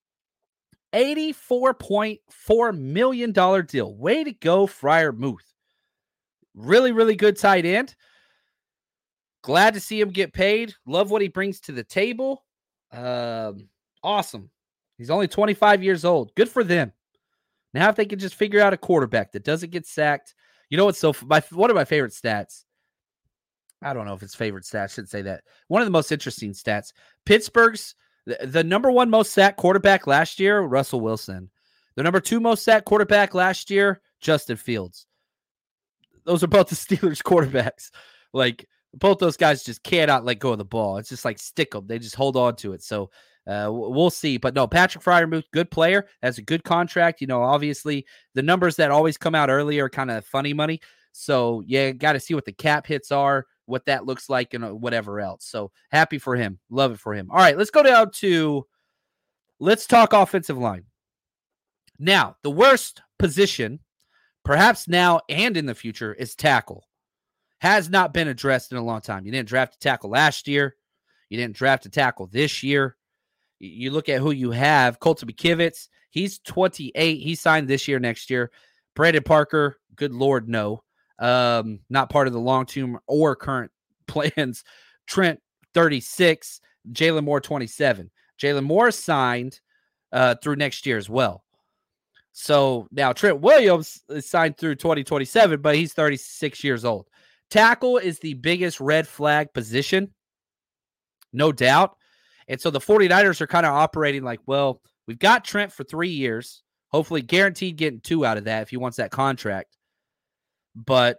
$84.4 million deal. Way to go, Freiermuth. Really, really good tight end. Glad to see him get paid. Love what he brings to the table. Awesome. He's only 25 years old. Good for them. Now if they can just figure out a quarterback that doesn't get sacked. You know what's one of my favorite stats. I don't know if it's favorite stat. I should say that. One of the most interesting stats. Pittsburgh's the number one most sacked quarterback last year, Russell Wilson. The number 2 most sacked quarterback last year, Justin Fields. Those are both the Steelers quarterbacks. Like, both those guys just cannot let go of the ball. It's just like stick them. They just hold on to it. So we'll see. But no, Patrick Freiermuth, good player. Has a good contract. You know, obviously the numbers that always come out early are kind of funny money. So yeah, got to see what the cap hits are, what that looks like, and whatever else. So happy for him. Love it for him. All right, let's go down to, let's talk offensive line. Now, the worst position, perhaps now and in the future, is tackle. Has not been addressed in a long time. You didn't draft a tackle last year. You didn't draft a tackle this year. You look at who you have. Colton McKivitz, he's 28. He signed this year, next year. Brandon Parker, good Lord, no. Not part of the long-term or current plans. Trent, 36. Jalen Moore, 27. Jalen Moore signed through next year as well. So now Trent Williams is signed through 2027, but he's 36 years old. Tackle is the biggest red flag position, no doubt. And so the 49ers are kind of operating like, well, we've got Trent for 3 years, hopefully guaranteed getting 2 out of that if he wants that contract. But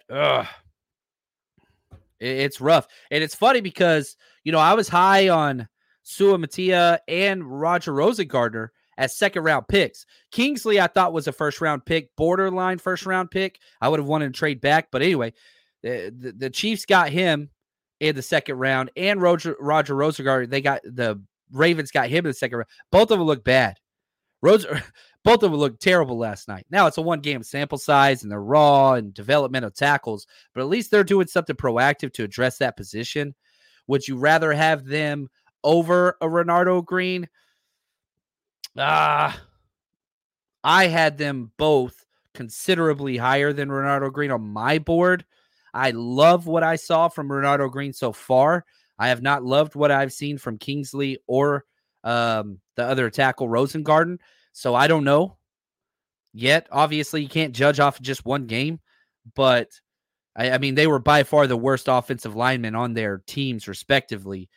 it's rough. And it's funny because, you know, I was high on Sua Matia and Roger Rosengartner as second-round picks. Kingsley, I thought, was a first-round pick, borderline first-round pick. I would have wanted to trade back. But anyway, the Chiefs got him in the second round, and Roger Rosengartner, the Ravens got him in the second round. Both of them look bad. Both of them looked terrible last night. Now, it's a one-game sample size, and they're raw and developmental tackles, but at least they're doing something proactive to address that position. Would you rather have them over a Renardo Green? I had them both considerably higher than Renardo Green on my board. I love what I saw from Renardo Green so far. I have not loved what I've seen from Kingsley or the other tackle, Rosengarten. So I don't know yet. Obviously, you can't judge off of just one game, but I mean, they were by far the worst offensive linemen on their teams, respectively.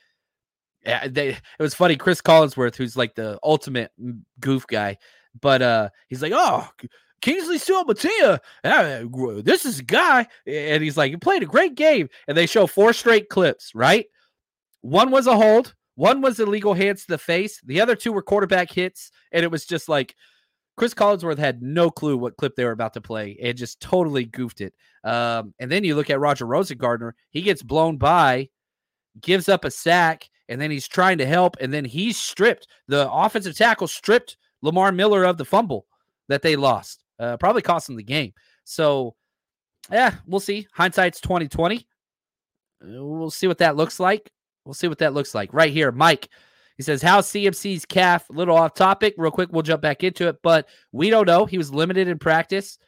It was funny. Chris Collinsworth, who's like the ultimate goof guy, but he's like, oh, Kingsley Sua-Matia, this is a guy. And he's like, he played a great game. And they show 4 straight clips, right? One was a hold. One was illegal hands to the face. The other 2 were quarterback hits. And it was just like Chris Collinsworth had no clue what clip they were about to play and just totally goofed it. And then you look at Roger Rosengartner. He gets blown by, gives up a sack, and then he's trying to help, and then he's stripped. The offensive tackle stripped Lamar Miller of the fumble that they lost. Probably cost them the game. So, yeah, we'll see. Hindsight's 2020. We'll see what that looks like. Right here, Mike. He says, how's CMC's calf? A little off topic. Real quick, we'll jump back into it, but we don't know. He was limited in practice.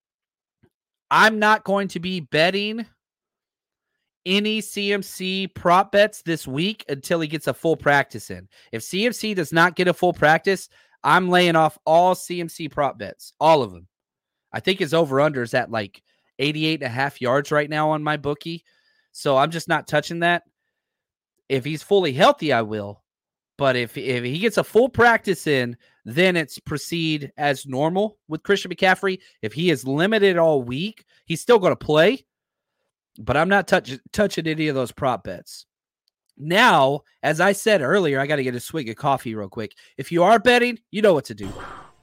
I'm not going to be betting any CMC prop bets this week until he gets a full practice in. If CMC does not get a full practice, I'm laying off all CMC prop bets, all of them. I think his over-under is at like 88.5 yards right now on my bookie. So I'm just not touching that. If he's fully healthy, I will. But if he gets a full practice in, then it's proceed as normal with Christian McCaffrey. If he is limited all week, he's still going to play. But I'm not touching any of those prop bets. Now, as I said earlier, I got to get a swig of coffee real quick. If you are betting, you know what to do.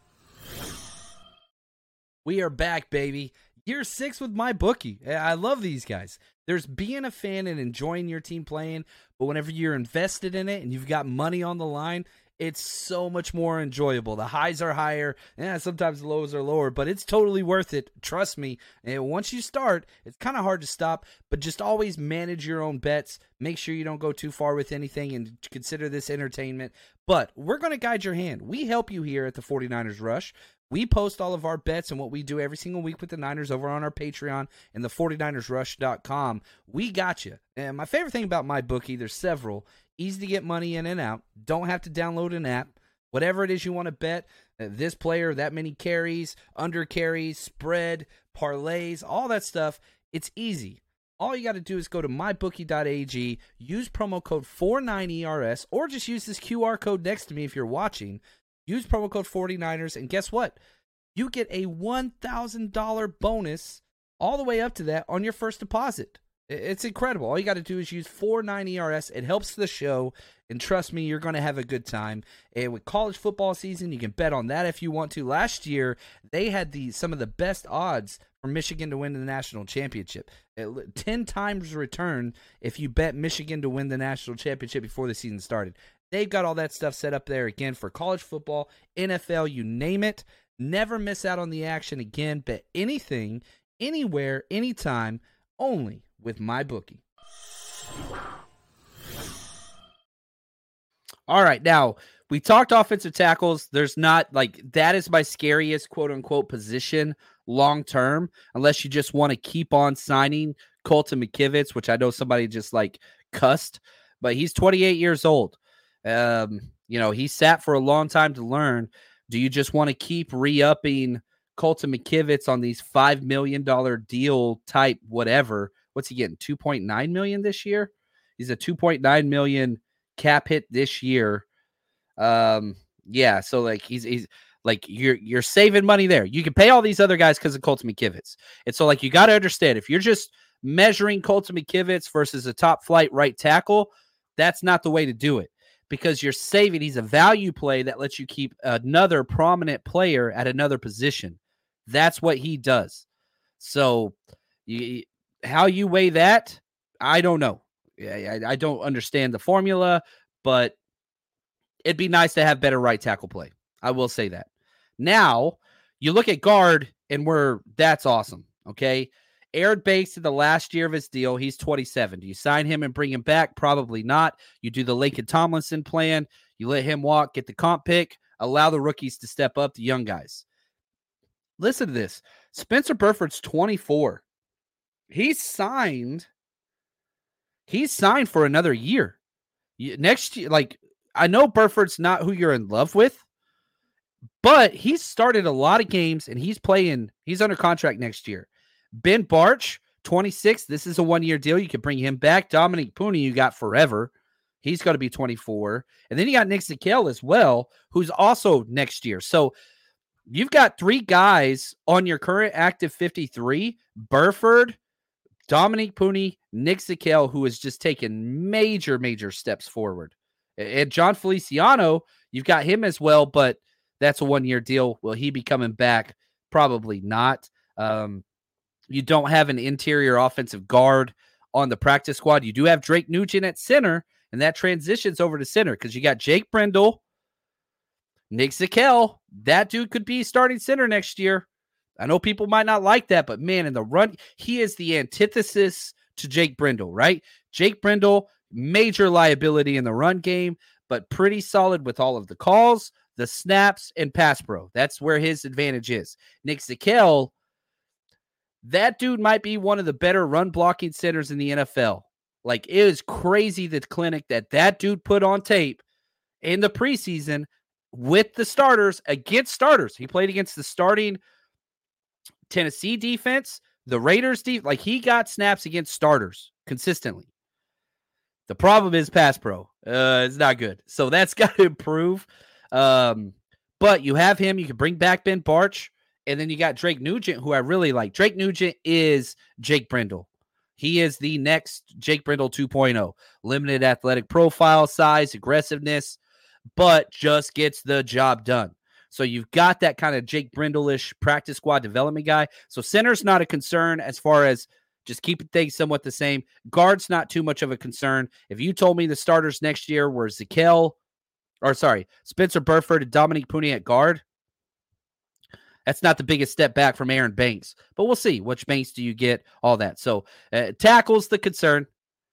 We are back, baby. Year 6 with my bookie. I love these guys. There's being a fan and enjoying your team playing, but whenever you're invested in it and you've got money on the line, it's so much more enjoyable. The highs are higher. Yeah, sometimes the lows are lower, but it's totally worth it. Trust me. And once you start, it's kind of hard to stop, but just always manage your own bets. Make sure you don't go too far with anything and consider this entertainment. But we're going to guide your hand. We help you here at the 49ers Rush. We post all of our bets and what we do every single week with the Niners over on our Patreon and the 49ersrush.com. We got you. And my favorite thing about my bookie, there's several. Easy to get money in and out. Don't have to download an app. Whatever it is you want to bet, this player, that many carries, under carries, spread, parlays, all that stuff, it's easy. All you got to do is go to mybookie.ag, use promo code 49ERS, or just use this QR code next to me if you're watching. Use promo code 49ers, and guess what? You get a $1,000 bonus all the way up to that on your first deposit. It's incredible. All you got to do is use 49ERS. It helps the show, and trust me, you're going to have a good time. And with college football season, you can bet on that if you want to. Last year, they had some of the best odds for Michigan to win the national championship. 10 times return if you bet Michigan to win the national championship before the season started. They've got all that stuff set up there again for college football, NFL, you name it. Never miss out on the action again. Bet anything, anywhere, anytime, only with MyBookie. All right, now we talked offensive tackles. There's not that is my scariest quote unquote position long term, unless you just want to keep on signing Colton McKivitz, which I know somebody just cussed, but he's 28 years old. He sat for a long time to learn. Do you just want to keep re-upping Colton McKivitz on these $5 million deal type whatever? What's he getting? $2.9 million this year? He's a $2.9 million cap hit this year. Yeah, so he's you're saving money there. You can pay all these other guys because of Colton McKivitz. And so you got to understand, if you're just measuring Colton McKivitz versus a top flight right tackle, that's not the way to do it, because you're saving. He's a value play that lets you keep another prominent player at another position. That's what he does. So how you weigh that, I don't know. I don't understand the formula, but it'd be nice to have better right tackle play. I will say that. Now, you look at guard, and that's awesome, okay? Aaron Banks in the last year of his deal, he's 27. Do you sign him and bring him back? Probably not. You do the Laken Tomlinson plan. You let him walk, get the comp pick, allow the rookies to step up, the young guys. Listen to this. Spencer Burford's 24. He's signed for another year. Next year, I know Burford's not who you're in love with, but he's started a lot of games, and he's under contract next year. Ben Barch, 26. This is a one-year deal. You can bring him back. Dominique Pooney, you got forever. He's going to be 24. And then you got Nick Zakelj as well, who's also next year. So you've got 3 guys on your current active 53, Burford, Dominique Pooney, Nick Zakelj, who has just taken major, major steps forward. And John Feliciano, you've got him as well, but that's a one-year deal. Will he be coming back? Probably not. You don't have an interior offensive guard on the practice squad. You do have Drake Nugent at center, and that transitions over to center because you got Jake Brendel, Nick Zakelj. That dude could be starting center next year. I know people might not like that, but man, in the run, he is the antithesis to Jake Brendel, right? Jake Brendel, major liability in the run game, but pretty solid with all of the calls, the snaps, and pass pro. That's where his advantage is. Nick Zakelj, that dude might be one of the better run blocking centers in the NFL. It is crazy the clinic that dude put on tape in the preseason with the starters, against starters. He played against the starting Tennessee defense, the Raiders defense. He got snaps against starters consistently. The problem is pass pro. It's not good. So that's got to improve. But you have him. You can bring back Ben Barch. And then you got Drake Nugent, who I really like. Drake Nugent is Jake Brendel. He is the next Jake Brendel 2.0. Limited athletic profile, size, aggressiveness, but just gets the job done. So you've got that kind of Jake Brendel-ish practice squad development guy. So center's not a concern as far as just keeping things somewhat the same. Guard's not too much of a concern. If you told me the starters next year were Spencer Burford and Dominique Pooney at guard, that's not the biggest step back from Aaron Banks. But we'll see. Which Banks do you get? All that. So tackle's the concern.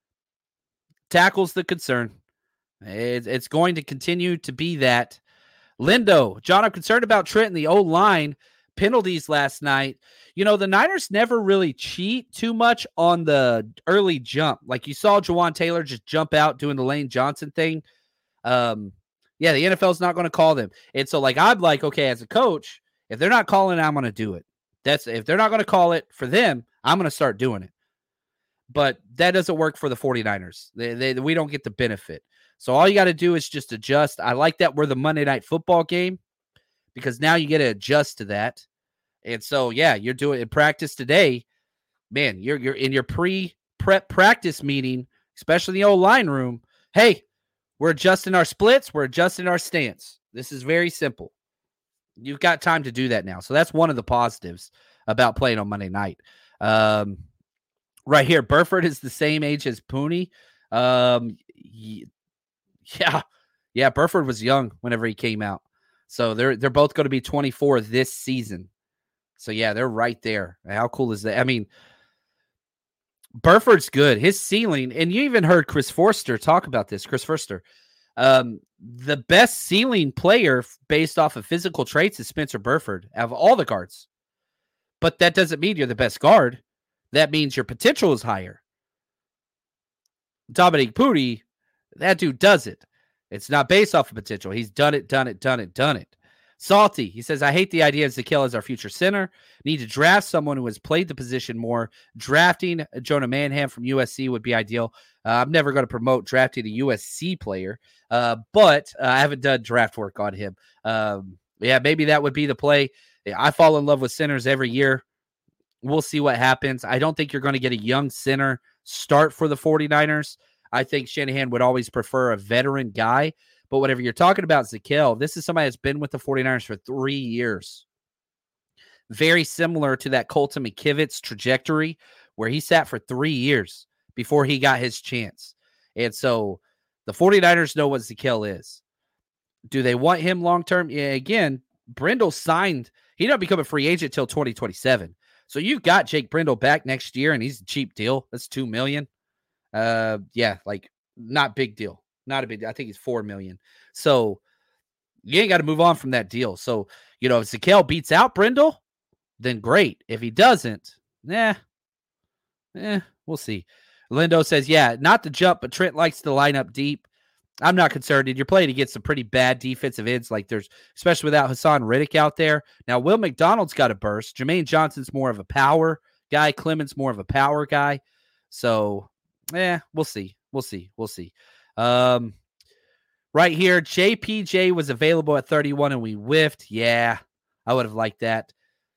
It's going to continue to be that. Lindo, John, I'm concerned about Trent and the O-line penalties last night. The Niners never really cheat too much on the early jump. You saw Jawan Taylor just jump out doing the Lane Johnson thing. The NFL's not going to call them. And so, I'm okay, as a coach, if they're not calling it, I'm going to do it. If they're not going to call it for them, I'm going to start doing it. but that doesn't work for the 49ers. We don't get the benefit. So all you got to do is just adjust. I like that we're the Monday Night Football game because now you get to adjust to that. And so, yeah, you're doing in practice today. Man, you're in your pre-prep practice meeting, especially in the old line room. Hey, we're adjusting our splits. We're adjusting our stance. This is very simple. You've got time to do that now. So that's one of the positives about playing on Monday night. Right here, Burford is the same age as Pooney. Yeah, Burford was young whenever he came out. So they're both going to be 24 this season. So yeah, they're right there. How cool is that? I mean, Burford's good. His ceiling, and you even heard Chris Forster talk about this. Chris Forster, the best ceiling player based off of physical traits is Spencer Burford out of all the guards. But that doesn't mean you're the best guard. That means your potential is higher. Dominique Pooney, that dude does it. It's not based off of potential. He's done it. Salty, he says, I hate the idea of Zakelj as our future center. Need to draft someone who has played the position more. Drafting Jonah Manham from USC would be ideal. I'm never going to promote drafting a USC player, but I haven't done draft work on him. Yeah, maybe that would be the play. I fall in love with centers every year. We'll see what happens. I don't think you're going to get a young center start for the 49ers. I think Shanahan would always prefer a veteran guy. But whatever you're talking about, Zakelj, this is somebody that's been with the 49ers for 3 years. Very similar to that Colton McKivitz trajectory where he sat for 3 years before he got his chance. And so the 49ers know what Zakelj is. Do they want him long-term? Yeah, again, Brindle signed. He don't become a free agent till 2027. So you've got Jake Brindle back next year, and he's a cheap deal. That's $2 million. Yeah, like not big deal. Not a big deal. I think he's $4 million. So you ain't got to move on from that deal. So, if Zakelj beats out Brindle, then great. If he doesn't, we'll see. Lindo says, yeah, not the jump, but Trent likes to line up deep. I'm not concerned. You're playing against some pretty bad defensive ends. Like especially without Hassan Riddick out there. Now, Will McDonald's got a burst. Jermaine Johnson's more of a power guy. Clemens more of a power guy. So, we'll see. Right here, JPJ was available at 31 and we whiffed. Yeah, I would have liked that.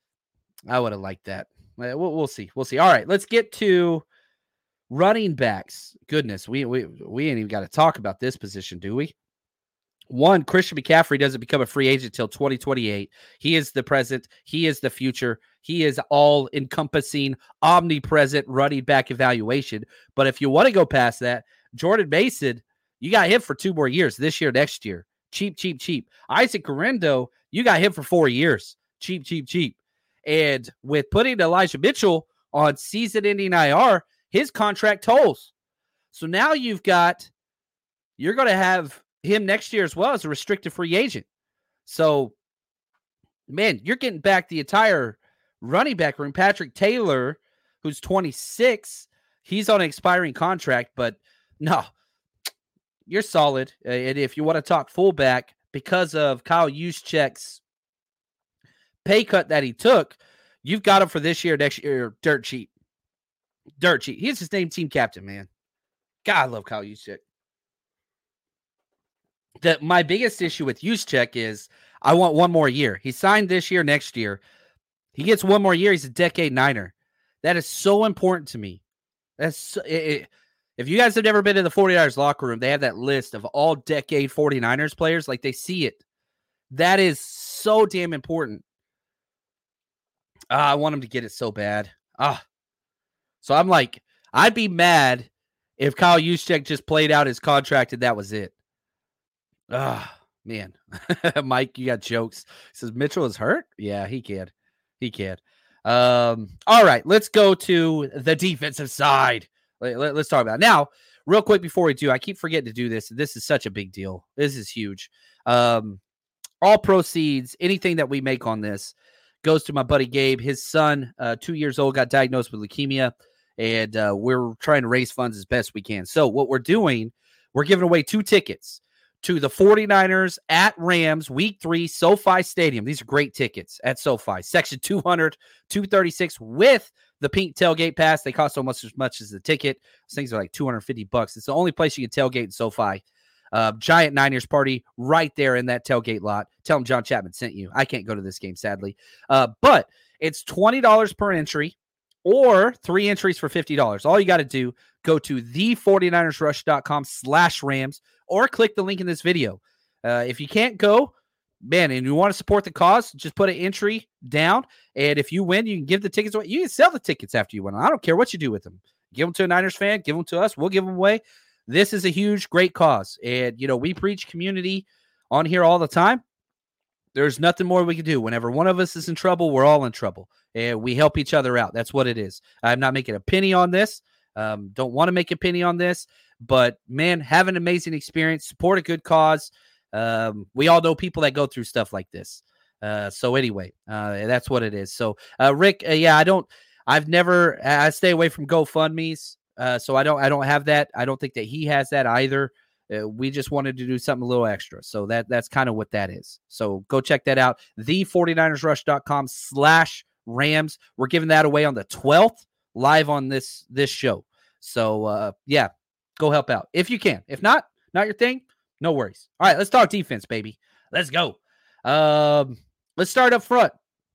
We'll see. All right, let's get to running backs. Goodness, we ain't even got to talk about this position, do we? One, Christian McCaffrey doesn't become a free agent until 2028. He is the present. He is the future. He is all-encompassing, omnipresent running back evaluation. But if you want to go past that, Jordan Mason, you got him for 2 more years, this year, next year. Cheap. Isaac Guerrero, you got him for 4 years. Cheap. And with putting Elijah Mitchell on season-ending IR, his contract tolls. So now you're going to have him next year as well as a restricted free agent. So, man, you're getting back the entire running back room. Patrick Taylor, who's 26, he's on an expiring contract, but no, you're solid. And if you want to talk fullback, because of Kyle Juszczyk's pay cut that he took, you've got him for this year, next year, dirt cheap. He's his name team captain, man. God, I love Kyle Juszczyk. My biggest issue with Juszczyk is I want 1 more year. He signed this year, next year. He gets 1 more year. He's a decade Niner. That is so important to me. If you guys have never been in the 49ers locker room, they have that list of all decade 49ers players. Like, they see it. That is so damn important. I want him to get it so bad. So I'm like, I'd be mad if Kyle Juszczyk just played out his contract and that was it. Man. Mike, you got jokes. He says, Mitchell is hurt? Yeah, he can. All right, let's go to the defensive side. Let's talk about it. Now, real quick before we do, I keep forgetting to do this. This is such a big deal. This is huge. All proceeds, anything that we make on this, goes to my buddy Gabe. His son, 2 years old, got diagnosed with leukemia, and we're trying to raise funds as best we can. So what we're doing, we're giving away 2 tickets to the 49ers at Rams, week 3, SoFi Stadium. These are great tickets at SoFi. Section 200, 236 with the pink tailgate pass. They cost almost as much as the ticket. Those things are like $250. It's the only place you can tailgate in SoFi. Giant Niners party right there in that tailgate lot. Tell them John Chapman sent you. I can't go to this game, sadly. But it's $20 per entry or 3 entries for $50. All you got to do, go to the49ersrush.com/Rams or click the link in this video. If you can't go, man, and you want to support the cause, just put an entry down. And if you win, you can give the tickets away. You can sell the tickets after you win. I don't care what you do with them. Give them to a Niners fan. Give them to us. We'll give them away. This is a huge, great cause. And, we preach community on here all the time. There's nothing more we can do. Whenever one of us is in trouble, we're all in trouble. And we help each other out. That's what it is. I'm not making a penny on this. Don't want to make a penny on this. But, man, have an amazing experience. Support a good cause. We all know people that go through stuff like this. So, anyway, that's what it is. So, Rick, I stay away from GoFundMes. So I don't have that. I don't think that he has that either. We just wanted to do something a little extra. So that's kind of what that is. So go check that out. The49ersrush.com/Rams. We're giving that away on the 12th live on this show. So go help out if you can. If not your thing, no worries. All right, let's talk defense, baby. Let's go. Let's start up front.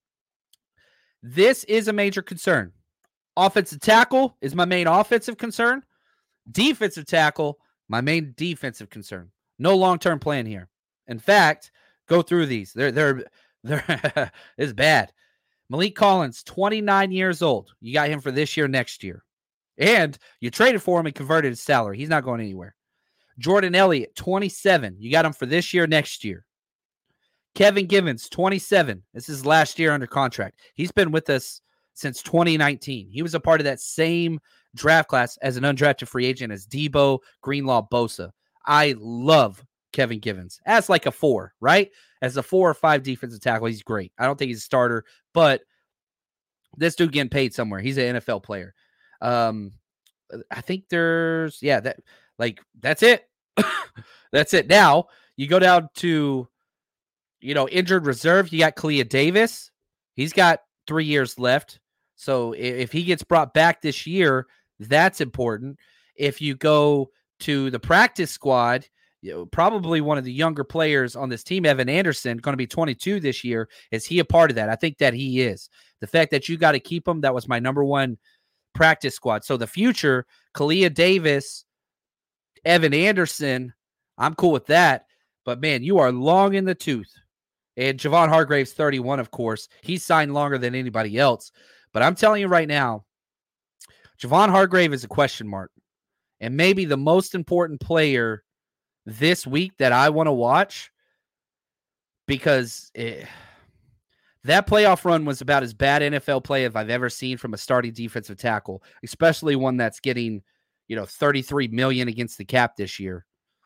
This is a major concern. Offensive tackle is my main offensive concern. Defensive tackle, my main defensive concern. No long-term plan here. In fact, go through these. They're it's bad. Malik Collins, 29 years old. You got him for this year, next year. And you traded for him and converted his salary. He's not going anywhere. Jordan Elliott, 27. You got him for this year, next year. Kevin Givens, 27. This is last year under contract. He's been with us since 2019. He was a part of that same draft class as an undrafted free agent as Debo, Greenlaw, Bosa. I love Kevin Givens as like a 4, right? As a 4 or 5 defensive tackle, he's great. I don't think he's a starter, but this dude getting paid somewhere. He's an NFL player. I think that's it. That's it. Now you go down to, injured reserve. You got Kalia Davis. He's got 3 years left. So if he gets brought back this year, that's important. If you go to the practice squad, probably one of the younger players on this team, Evan Anderson, going to be 22 this year. Is he a part of that? I think that he is. The fact that you got to keep him, that was my number one practice squad. So the future, Kalia Davis, Evan Anderson, I'm cool with that. But, man, you are long in the tooth. And Javon Hargrave's 31, of course. He's signed longer than anybody else. But I'm telling you right now, Javon Hargrave is a question mark. And maybe the most important player this week that I want to watch, because that playoff run was about as bad NFL play as I've ever seen from a starting defensive tackle, especially one that's getting, $33 million against the cap this year.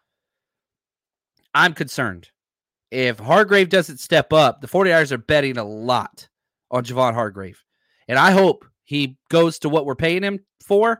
I'm concerned. If Hargrave doesn't step up, the 49ers are betting a lot on Javon Hargrave. And I hope he goes to what we're paying him for.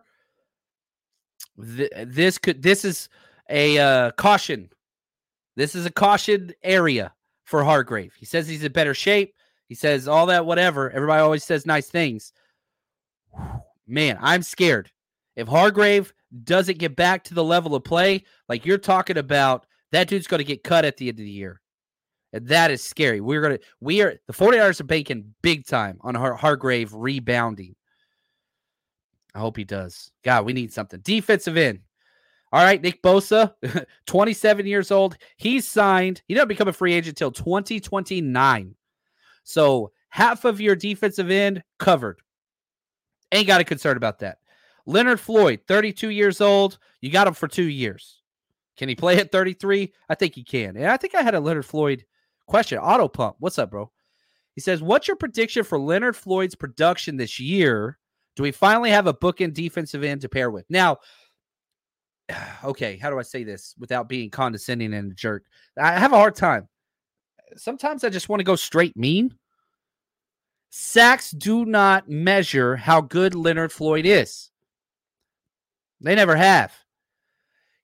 This is a caution. This is a caution area for Hargrave. He says he's in better shape. He says all that, whatever. Everybody always says nice things. Man, I'm scared. If Hargrave doesn't get back to the level of play, like you're talking about, that dude's going to get cut at the end of the year. And that is scary. The 49ers are banking big time on Hargrave rebounding. I hope he does. God, we need something. Defensive end. All right, Nick Bosa, 27 years old. He's signed. He doesn't become a free agent until 2029. So half of your defensive end covered. Ain't got a concern about that. Leonard Floyd, 32 years old. You got him for 2 years. Can he play at 33? I think he can. And I think I had a Leonard Floyd question. Auto Pump, what's up, bro? He says, what's your prediction for Leonard Floyd's production this year? Do we finally have a bookend defensive end to pair with? Now, okay, how do I say this without being condescending and a jerk? I have a hard time. Sometimes I just want to go straight mean. Sacks do not measure how good Leonard Floyd is. They never have.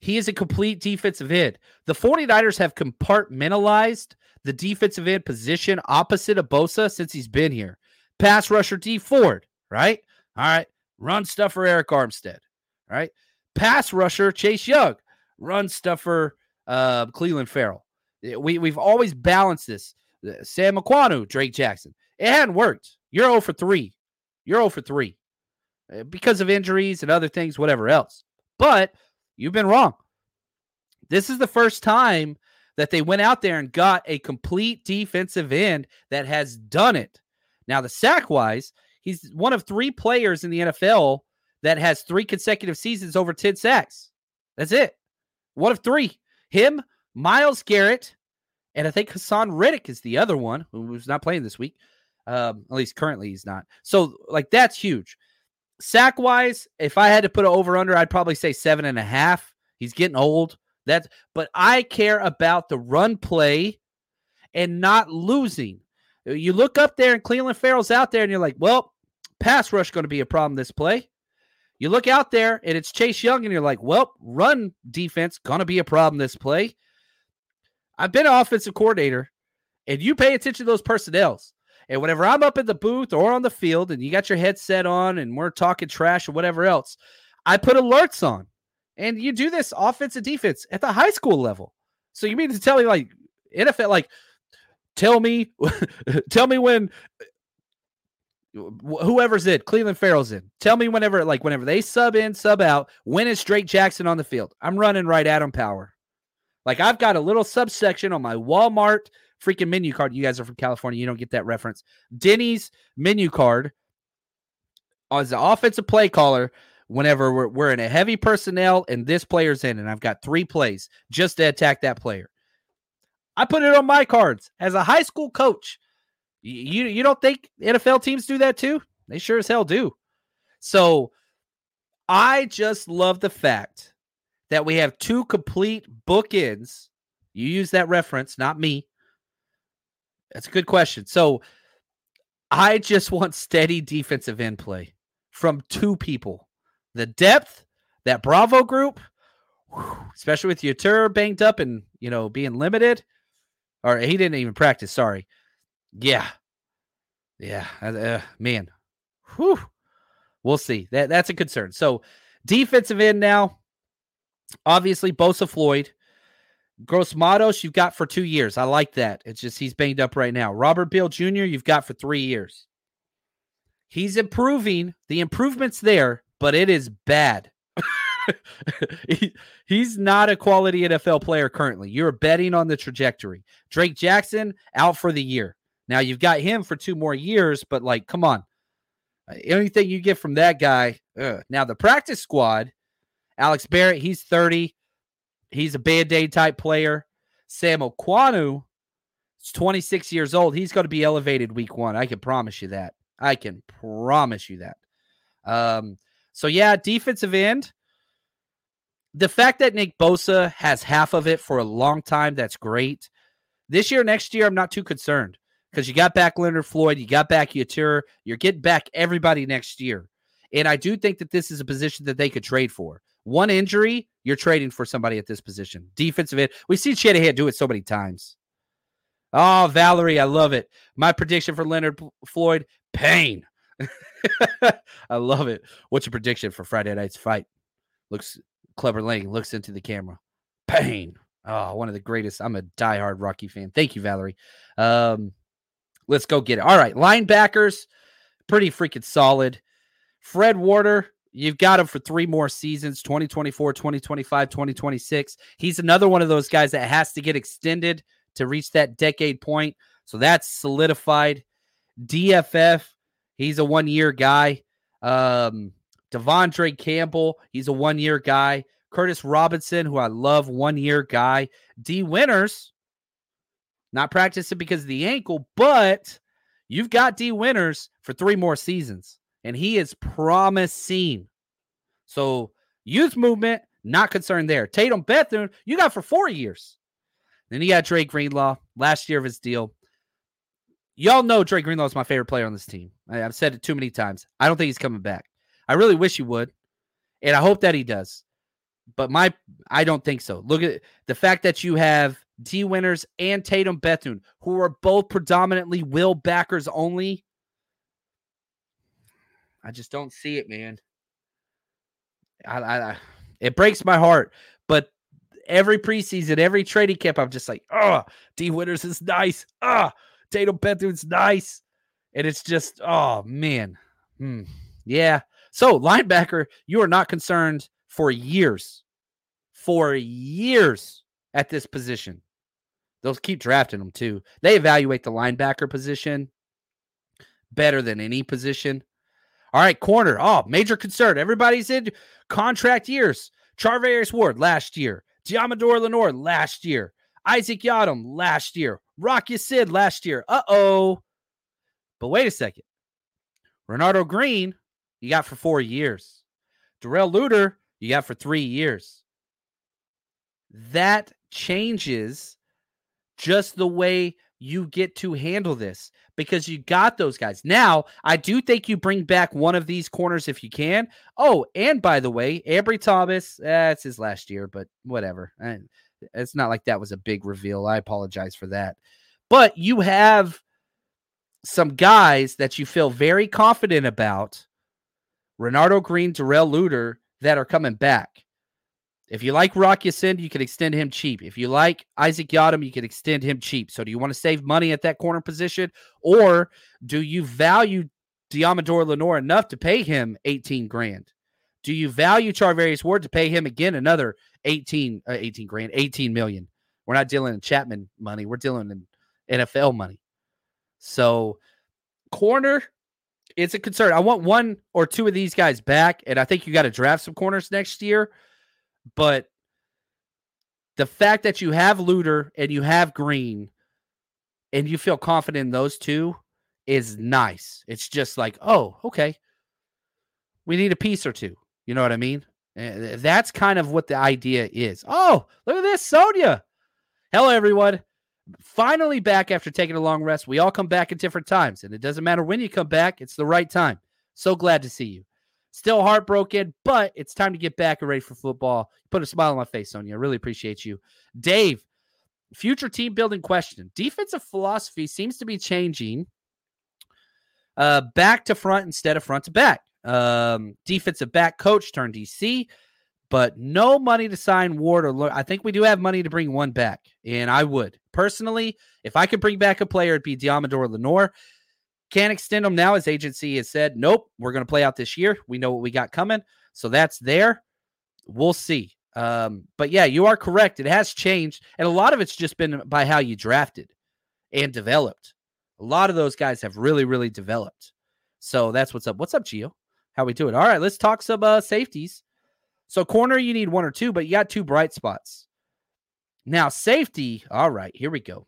He is a complete defensive end. The 49ers have compartmentalized the defensive end position opposite of Bosa since he's been here. Pass rusher D Ford, right? All right. Run stuffer Eric Armstead, all right? Pass rusher Chase Young. Run stuffer Cleveland Farrell. We've always balanced this. Sam Aquanu, Drake Jackson. It hadn't worked. You're 0 for 3. You're 0 for 3 because of injuries and other things, whatever else. But you've been wrong. This is the first time that they went out there and got a complete defensive end that has done it. Now, the sack-wise, he's one of 3 players in the NFL that has 3 consecutive seasons over 10 sacks. That's it. One of 3. Him, Myles Garrett, and I think Hassan Reddick is the other one who's not playing this week. At least currently he's not. So, that's huge. Sack-wise, if I had to put it over-under, I'd probably say 7.5. He's getting old. But I care about the run play and not losing. You look up there and Cleveland Farrell's out there and you're like, well, pass rush going to be a problem this play. You look out there and it's Chase Young and you're like, well, run defense going to be a problem this play. I've been an offensive coordinator and you pay attention to those personnels. And whenever I'm up in the booth or on the field and you got your headset on and we're talking trash or whatever else, I put alerts on. And you do this offense and defense at the high school level. So you mean to tell me NFL, tell me when whoever's in, Cleveland Farrell's in. Tell me whenever they sub in, sub out, when is Drake Jackson on the field? I'm running right at him power. I've got a little subsection on my Walmart freaking menu card. You guys are from California. You don't get that reference. Denny's menu card as the offensive play caller whenever we're in a heavy personnel and this player's in, and I've got 3 plays just to attack that player. I put it on my cards as a high school coach. You don't think NFL teams do that too? They sure as hell do. So I just love the fact that we have 2 complete bookends. You use that reference, not me. That's a good question. So I just want steady defensive end play from 2 people. The depth, that Bravo group, especially with Yetur banged up and, being limited. Or he didn't even practice, sorry. Yeah. Man. Whew. We'll see. That's a concern. So, defensive end now, obviously, Bosa Floyd. Gross Matos, you've got for 2 years. I like that. It's just he's banged up right now. Robert Beal Jr., you've got for 3 years. He's improving. The improvement's there, but it is bad. He's not a quality NFL player currently. You're betting on the trajectory. Drake Jackson out for the year. Now you've got him for 2 more years, but come on. Anything you get from that guy. Now the practice squad, Alex Barrett, he's 30. He's a Band-Aid type player. Sam Aquanu is 26 years old. He's going to be elevated week 1. I can promise you that. So, yeah, defensive end. The fact that Nick Bosa has half of it for a long time, that's great. This year, next year, I'm not too concerned because you got back Leonard Floyd, you got back Yetur, you're getting back everybody next year. And I do think that this is a position that they could trade for. One injury, you're trading for somebody at this position. Defensive end. We've seen Shanahan do it so many times. Oh, Valerie, I love it. My prediction for Leonard Floyd, pain. I love it. What's your prediction for Friday night's fight? Clever Lang looks into the camera. Pain. Oh, one of the greatest. I'm a diehard Rocky fan. Thank you, Valerie. Let's go get it. All right, linebackers, pretty freaking solid. Fred Warner, you've got him for 3 more seasons, 2024, 2025, 2026. He's another one of those guys that has to get extended to reach that decade point. So that's solidified. DFF, he's a 1-year guy. Devondre Campbell, he's a 1-year guy. Curtis Robinson, who I love, 1-year guy. D. Winters, not practicing because of the ankle, but you've got D. Winters for 3 more seasons, and he is promising. So youth movement, not concerned there. Tatum Bethune, you got for 4 years. Then you got Drake Greenlaw, last year of his deal. Y'all know Drake Greenlaw is my favorite player on this team. I've said it too many times. I don't think he's coming back. I really wish he would, and I hope that he does. But I don't think so. Look at the fact that you have Dee Winters and Tatum Bethune, who are both predominantly will backers only. I just don't see it, man. It breaks my heart. But every preseason, every training camp, I'm just like, Dee Winters is nice. Tatum Bethune's nice. And it's just, oh, man. Yeah. So, linebacker, you are not concerned for years. For years at this position. They'll keep drafting them, too. They evaluate the linebacker position better than any position. All right, corner. Oh, major concern. Everybody's in contract years. Charvarius Ward last year. Diamador Lenore last year. Isaac Yiadom last year. Rock Ya-Sin last year. Uh-oh. But wait a second. Renardo Green, you got for 4 years. Darrell Luter, you got for 3 years. That changes just the way you get to handle this because you got those guys. Now, I do think you bring back one of these corners if you can. Oh, and by the way, Ambry Thomas, it's his last year, but whatever. And it's not like that was a big reveal. I apologize for that. But you have some guys that you feel very confident about, Renardo Green, Darrell Luter, that are coming back. If you like Rock Ya-Sin, you can extend him cheap. If you like Isaac Yiadom, you can extend him cheap. So do you want to save money at that corner position? Or do you value Diamador Lenore enough to pay him $18,000? Do you value Charvarius Ward to pay him again another $18 million? We're not dealing in Chapman money. We're dealing in NFL money. So corner, it's a concern. I want 1 or 2 of these guys back, and I think you got to draft some corners next year. But the fact that you have Luter and you have Green and you feel confident in those two is nice. It's just like, oh, okay. We need a piece or two. You know what I mean? That's kind of what the idea is. Oh, look at this, Sonia. Hello, everyone. Finally back after taking a long rest. We all come back at different times, and it doesn't matter when you come back. It's the right time. So glad to see you. Still heartbroken, but it's time to get back and ready for football. Put a smile on my face, Sonia. I really appreciate you. Dave, future team building question. Defensive philosophy seems to be changing back to front instead of front to back. Defensive back coach turned DC, but no money to sign Ward or I think we do have money to bring one back, and I would. Personally, if I could bring back a player, it'd be Diamador Lenore. Can't extend them now, as agency has said. Nope, we're going to play out this year. We know what we got coming. So that's there. We'll see. But yeah, you are correct. It has changed. And a lot of it's just been by how you drafted and developed. A lot of those guys have really, really developed. So that's what's up. What's up, Gio? How we doing? All right, let's talk some safeties. So corner, you need 1 or 2, but you got 2 bright spots. Now safety. All right, here we go.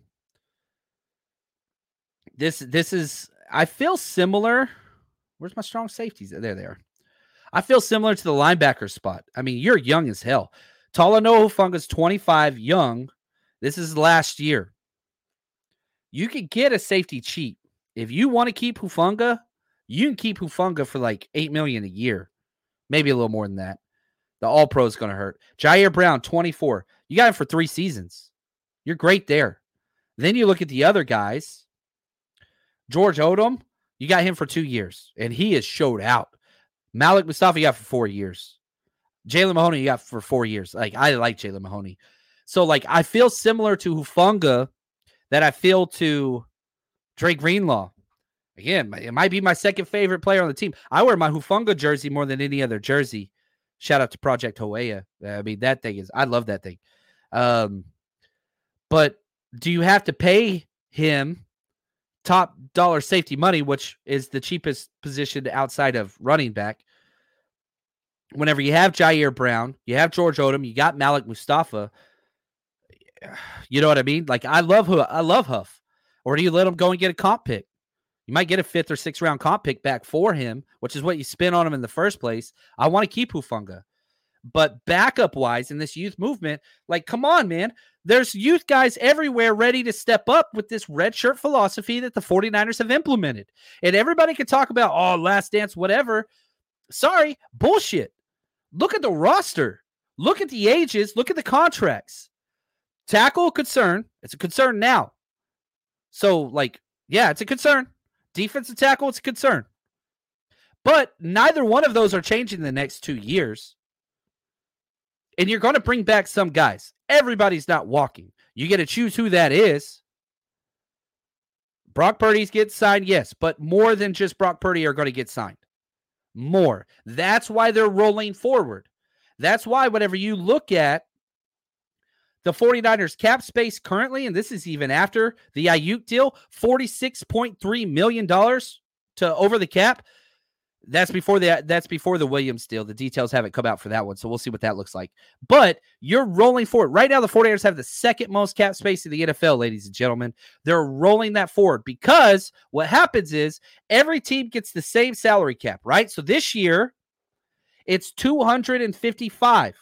This is, I feel similar. Where's my strong safeties? There they are. I feel similar to the linebacker spot. I mean, you're young as hell. Talanoa Hufanga's 25, young. This is last year. You could get a safety cheap. If you want to keep Hufanga, you can keep Hufanga for like $8 million a year. Maybe a little more than that. The All-Pro is going to hurt. Jair Brown, 24. You got him for 3 seasons. You're great there. Then you look at the other guys. George Odom, you got him for 2 years, and he has showed out. Malik Mustafa, you got for 4 years. Jalen Mahoney, you got for 4 years. Like, I like Jalen Mahoney. So, like, I feel similar to Hufanga that I feel to Dre Greenlaw. Again, it might be my second favorite player on the team. I wear my Hufanga jersey more than any other jersey. Shout out to Project Hoea. I mean, that thing is, I love that thing. But do you have to pay him top dollar safety money, which is the cheapest position outside of running back? Whenever you have Jair Brown, you have George Odom, you got Malik Mustafa. You know what I mean? Like, I love Huff. Or do you let him go and get a comp pick? You might get a 5th or 6th round comp pick back for him, which is what you spent on him in the first place. I want to keep Hufanga. But backup wise in this youth movement, like, come on, man. There's youth guys everywhere ready to step up with this red shirt philosophy that the 49ers have implemented. And everybody can talk about, oh, last dance, whatever. Sorry, bullshit. Look at the roster. Look at the ages. Look at the contracts. Tackle, concern. It's a concern now. So, it's a concern. Defensive tackle, it's a concern. But neither one of those are changing in the next 2 years. And you're going to bring back some guys. Everybody's not walking. You get to choose who that is. Brock Purdy's get signed, yes, but more than just Brock Purdy are going to get signed. More. That's why they're rolling forward. That's why whenever you look at the 49ers cap space currently, and this is even after the Ayuk deal, $46.3 million to over the cap. That's before the Williams deal. The details haven't come out for that one, so we'll see what that looks like. But you're rolling forward. Right now, the 49ers have the second most cap space in the NFL, ladies and gentlemen. They're rolling that forward because what happens is every team gets the same salary cap, right? So this year, it's $255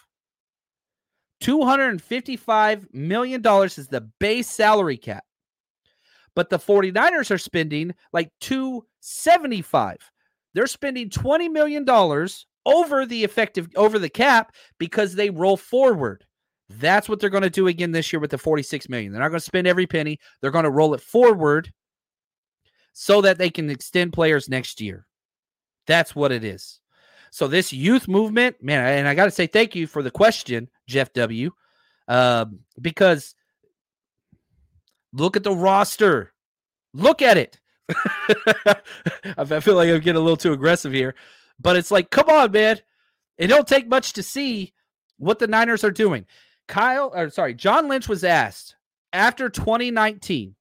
million is the base salary cap. But the 49ers are spending like $275. They're spending $20 million over the cap because they roll forward. That's what they're going to do again this year with the $46 million. They're not going to spend every penny. They're going to roll it forward so that they can extend players next year. That's what it is. So this youth movement, man, and I got to say thank you for the question, Jeff W., because look at the roster. Look at it. I feel like I'm getting a little too aggressive here, but it's like, come on, man. It don't take much to see what the Niners are doing. John Lynch was asked after 2019,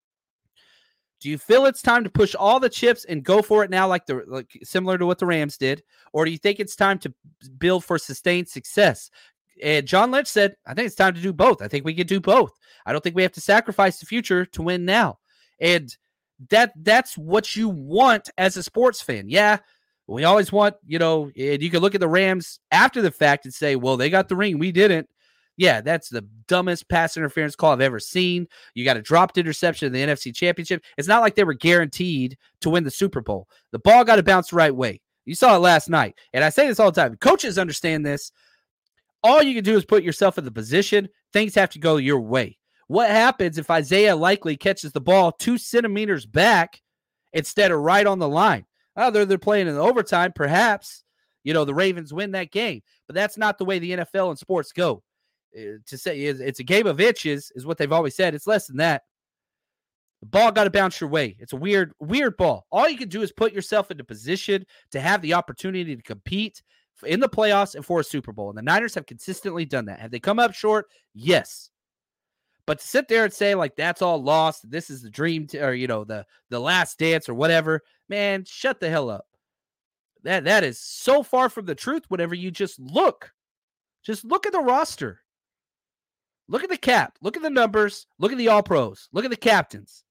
do you feel it's time to push all the chips and go for it now, like similar to what the Rams did, or do you think it's time to build for sustained success? And John Lynch said, I think it's time to do both. I think we can do both. I don't think we have to sacrifice the future to win now. And that's what you want as a sports fan. Yeah, we always want, and you can look at the Rams after the fact and say, well, they got the ring, we didn't. Yeah, that's the dumbest pass interference call I've ever seen. You got a dropped interception in the NFC Championship. It's not like they were guaranteed to win the Super Bowl. The ball got to bounce the right way. You saw it last night. And I say this all the time. Coaches understand this. All you can do is put yourself in the position. Things have to go your way. What happens if Isaiah Likely catches the ball 2 centimeters back instead of right on the line? Oh, they're playing in the overtime. Perhaps, the Ravens win that game. But that's not the way the NFL and sports go. To say it's a game of inches is what they've always said. It's less than that. The ball got to bounce your way. It's a weird ball. All you can do is put yourself into position to have the opportunity to compete in the playoffs and for a Super Bowl. And the Niners have consistently done that. Have they come up short? Yes. But to sit there and say, like, that's all lost, this is the dream, or, the last dance or whatever, man, shut the hell up. That is so far from the truth whenever you just look. Just look at the roster. Look at the cap. Look at the numbers. Look at the All-Pros. Look at the captains.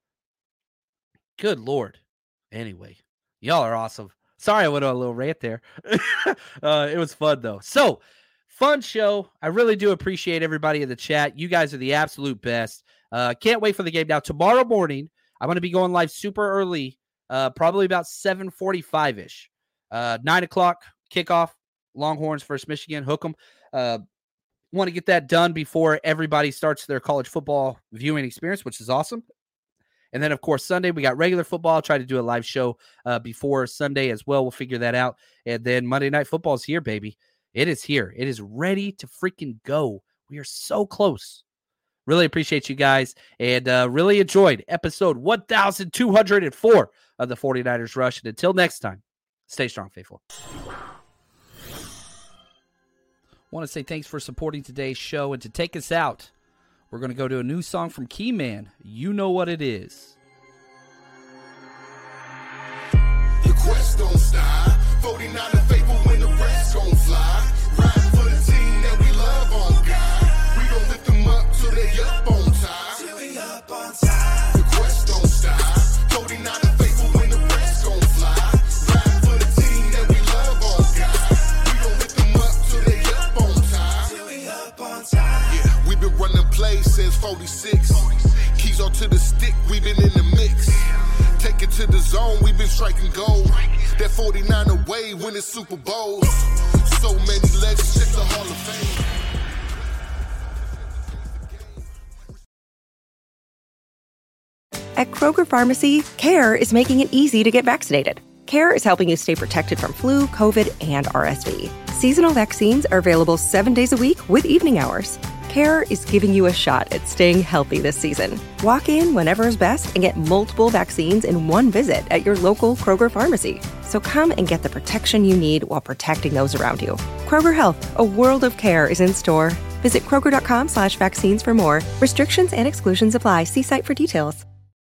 Good Lord. Anyway, y'all are awesome. Sorry I went on a little rant there. It was fun, though. So, fun show. I really do appreciate everybody in the chat. You guys are the absolute best. Can't wait for the game. Now, tomorrow morning, I'm going to be going live super early, probably about 7:45-ish. 9 o'clock kickoff, Longhorns versus Michigan. Hook 'em. Want to get that done before everybody starts their college football viewing experience, which is awesome. And then, of course, Sunday, we got regular football. I'll try to do a live show before Sunday as well. We'll figure that out. And then Monday Night Football is here, baby. It is here. It is ready to freaking go. We are so close. Really appreciate you guys and really enjoyed episode 1204 of the 49ers Rush. And until next time, stay strong, faithful. Want to say thanks for supporting today's show. And to take us out, we're going to go to a new song from Keyman. You know what it is. Your quest don't stop. 49er faithful when the rest gon' fly. Riding for the team that we love on God. We gon' lift them up till they up on time. Till we up on time. Your quest don't stop. 49er faithful when the rest gon' fly. Riding for the team that we love on God. We gon' lift them up till they up on time. Till we up on time. Yeah, we been running plays since 46. Keys on to the stick, we been in the mix. Take it to the zone, we been striking gold. That 49er way winning Super Bowls. So many legends, check the Hall of Fame. At Kroger Pharmacy, CARE is making it easy to get vaccinated. CARE is helping you stay protected from flu, COVID, and RSV. Seasonal vaccines are available 7 days a week with evening hours. CARE is giving you a shot at staying healthy this season. Walk in whenever is best and get multiple vaccines in one visit at your local Kroger Pharmacy. So come and get the protection you need while protecting those around you. Kroger Health, a world of care is in store. Visit Kroger.com/vaccines for more. Restrictions and exclusions apply. See site for details.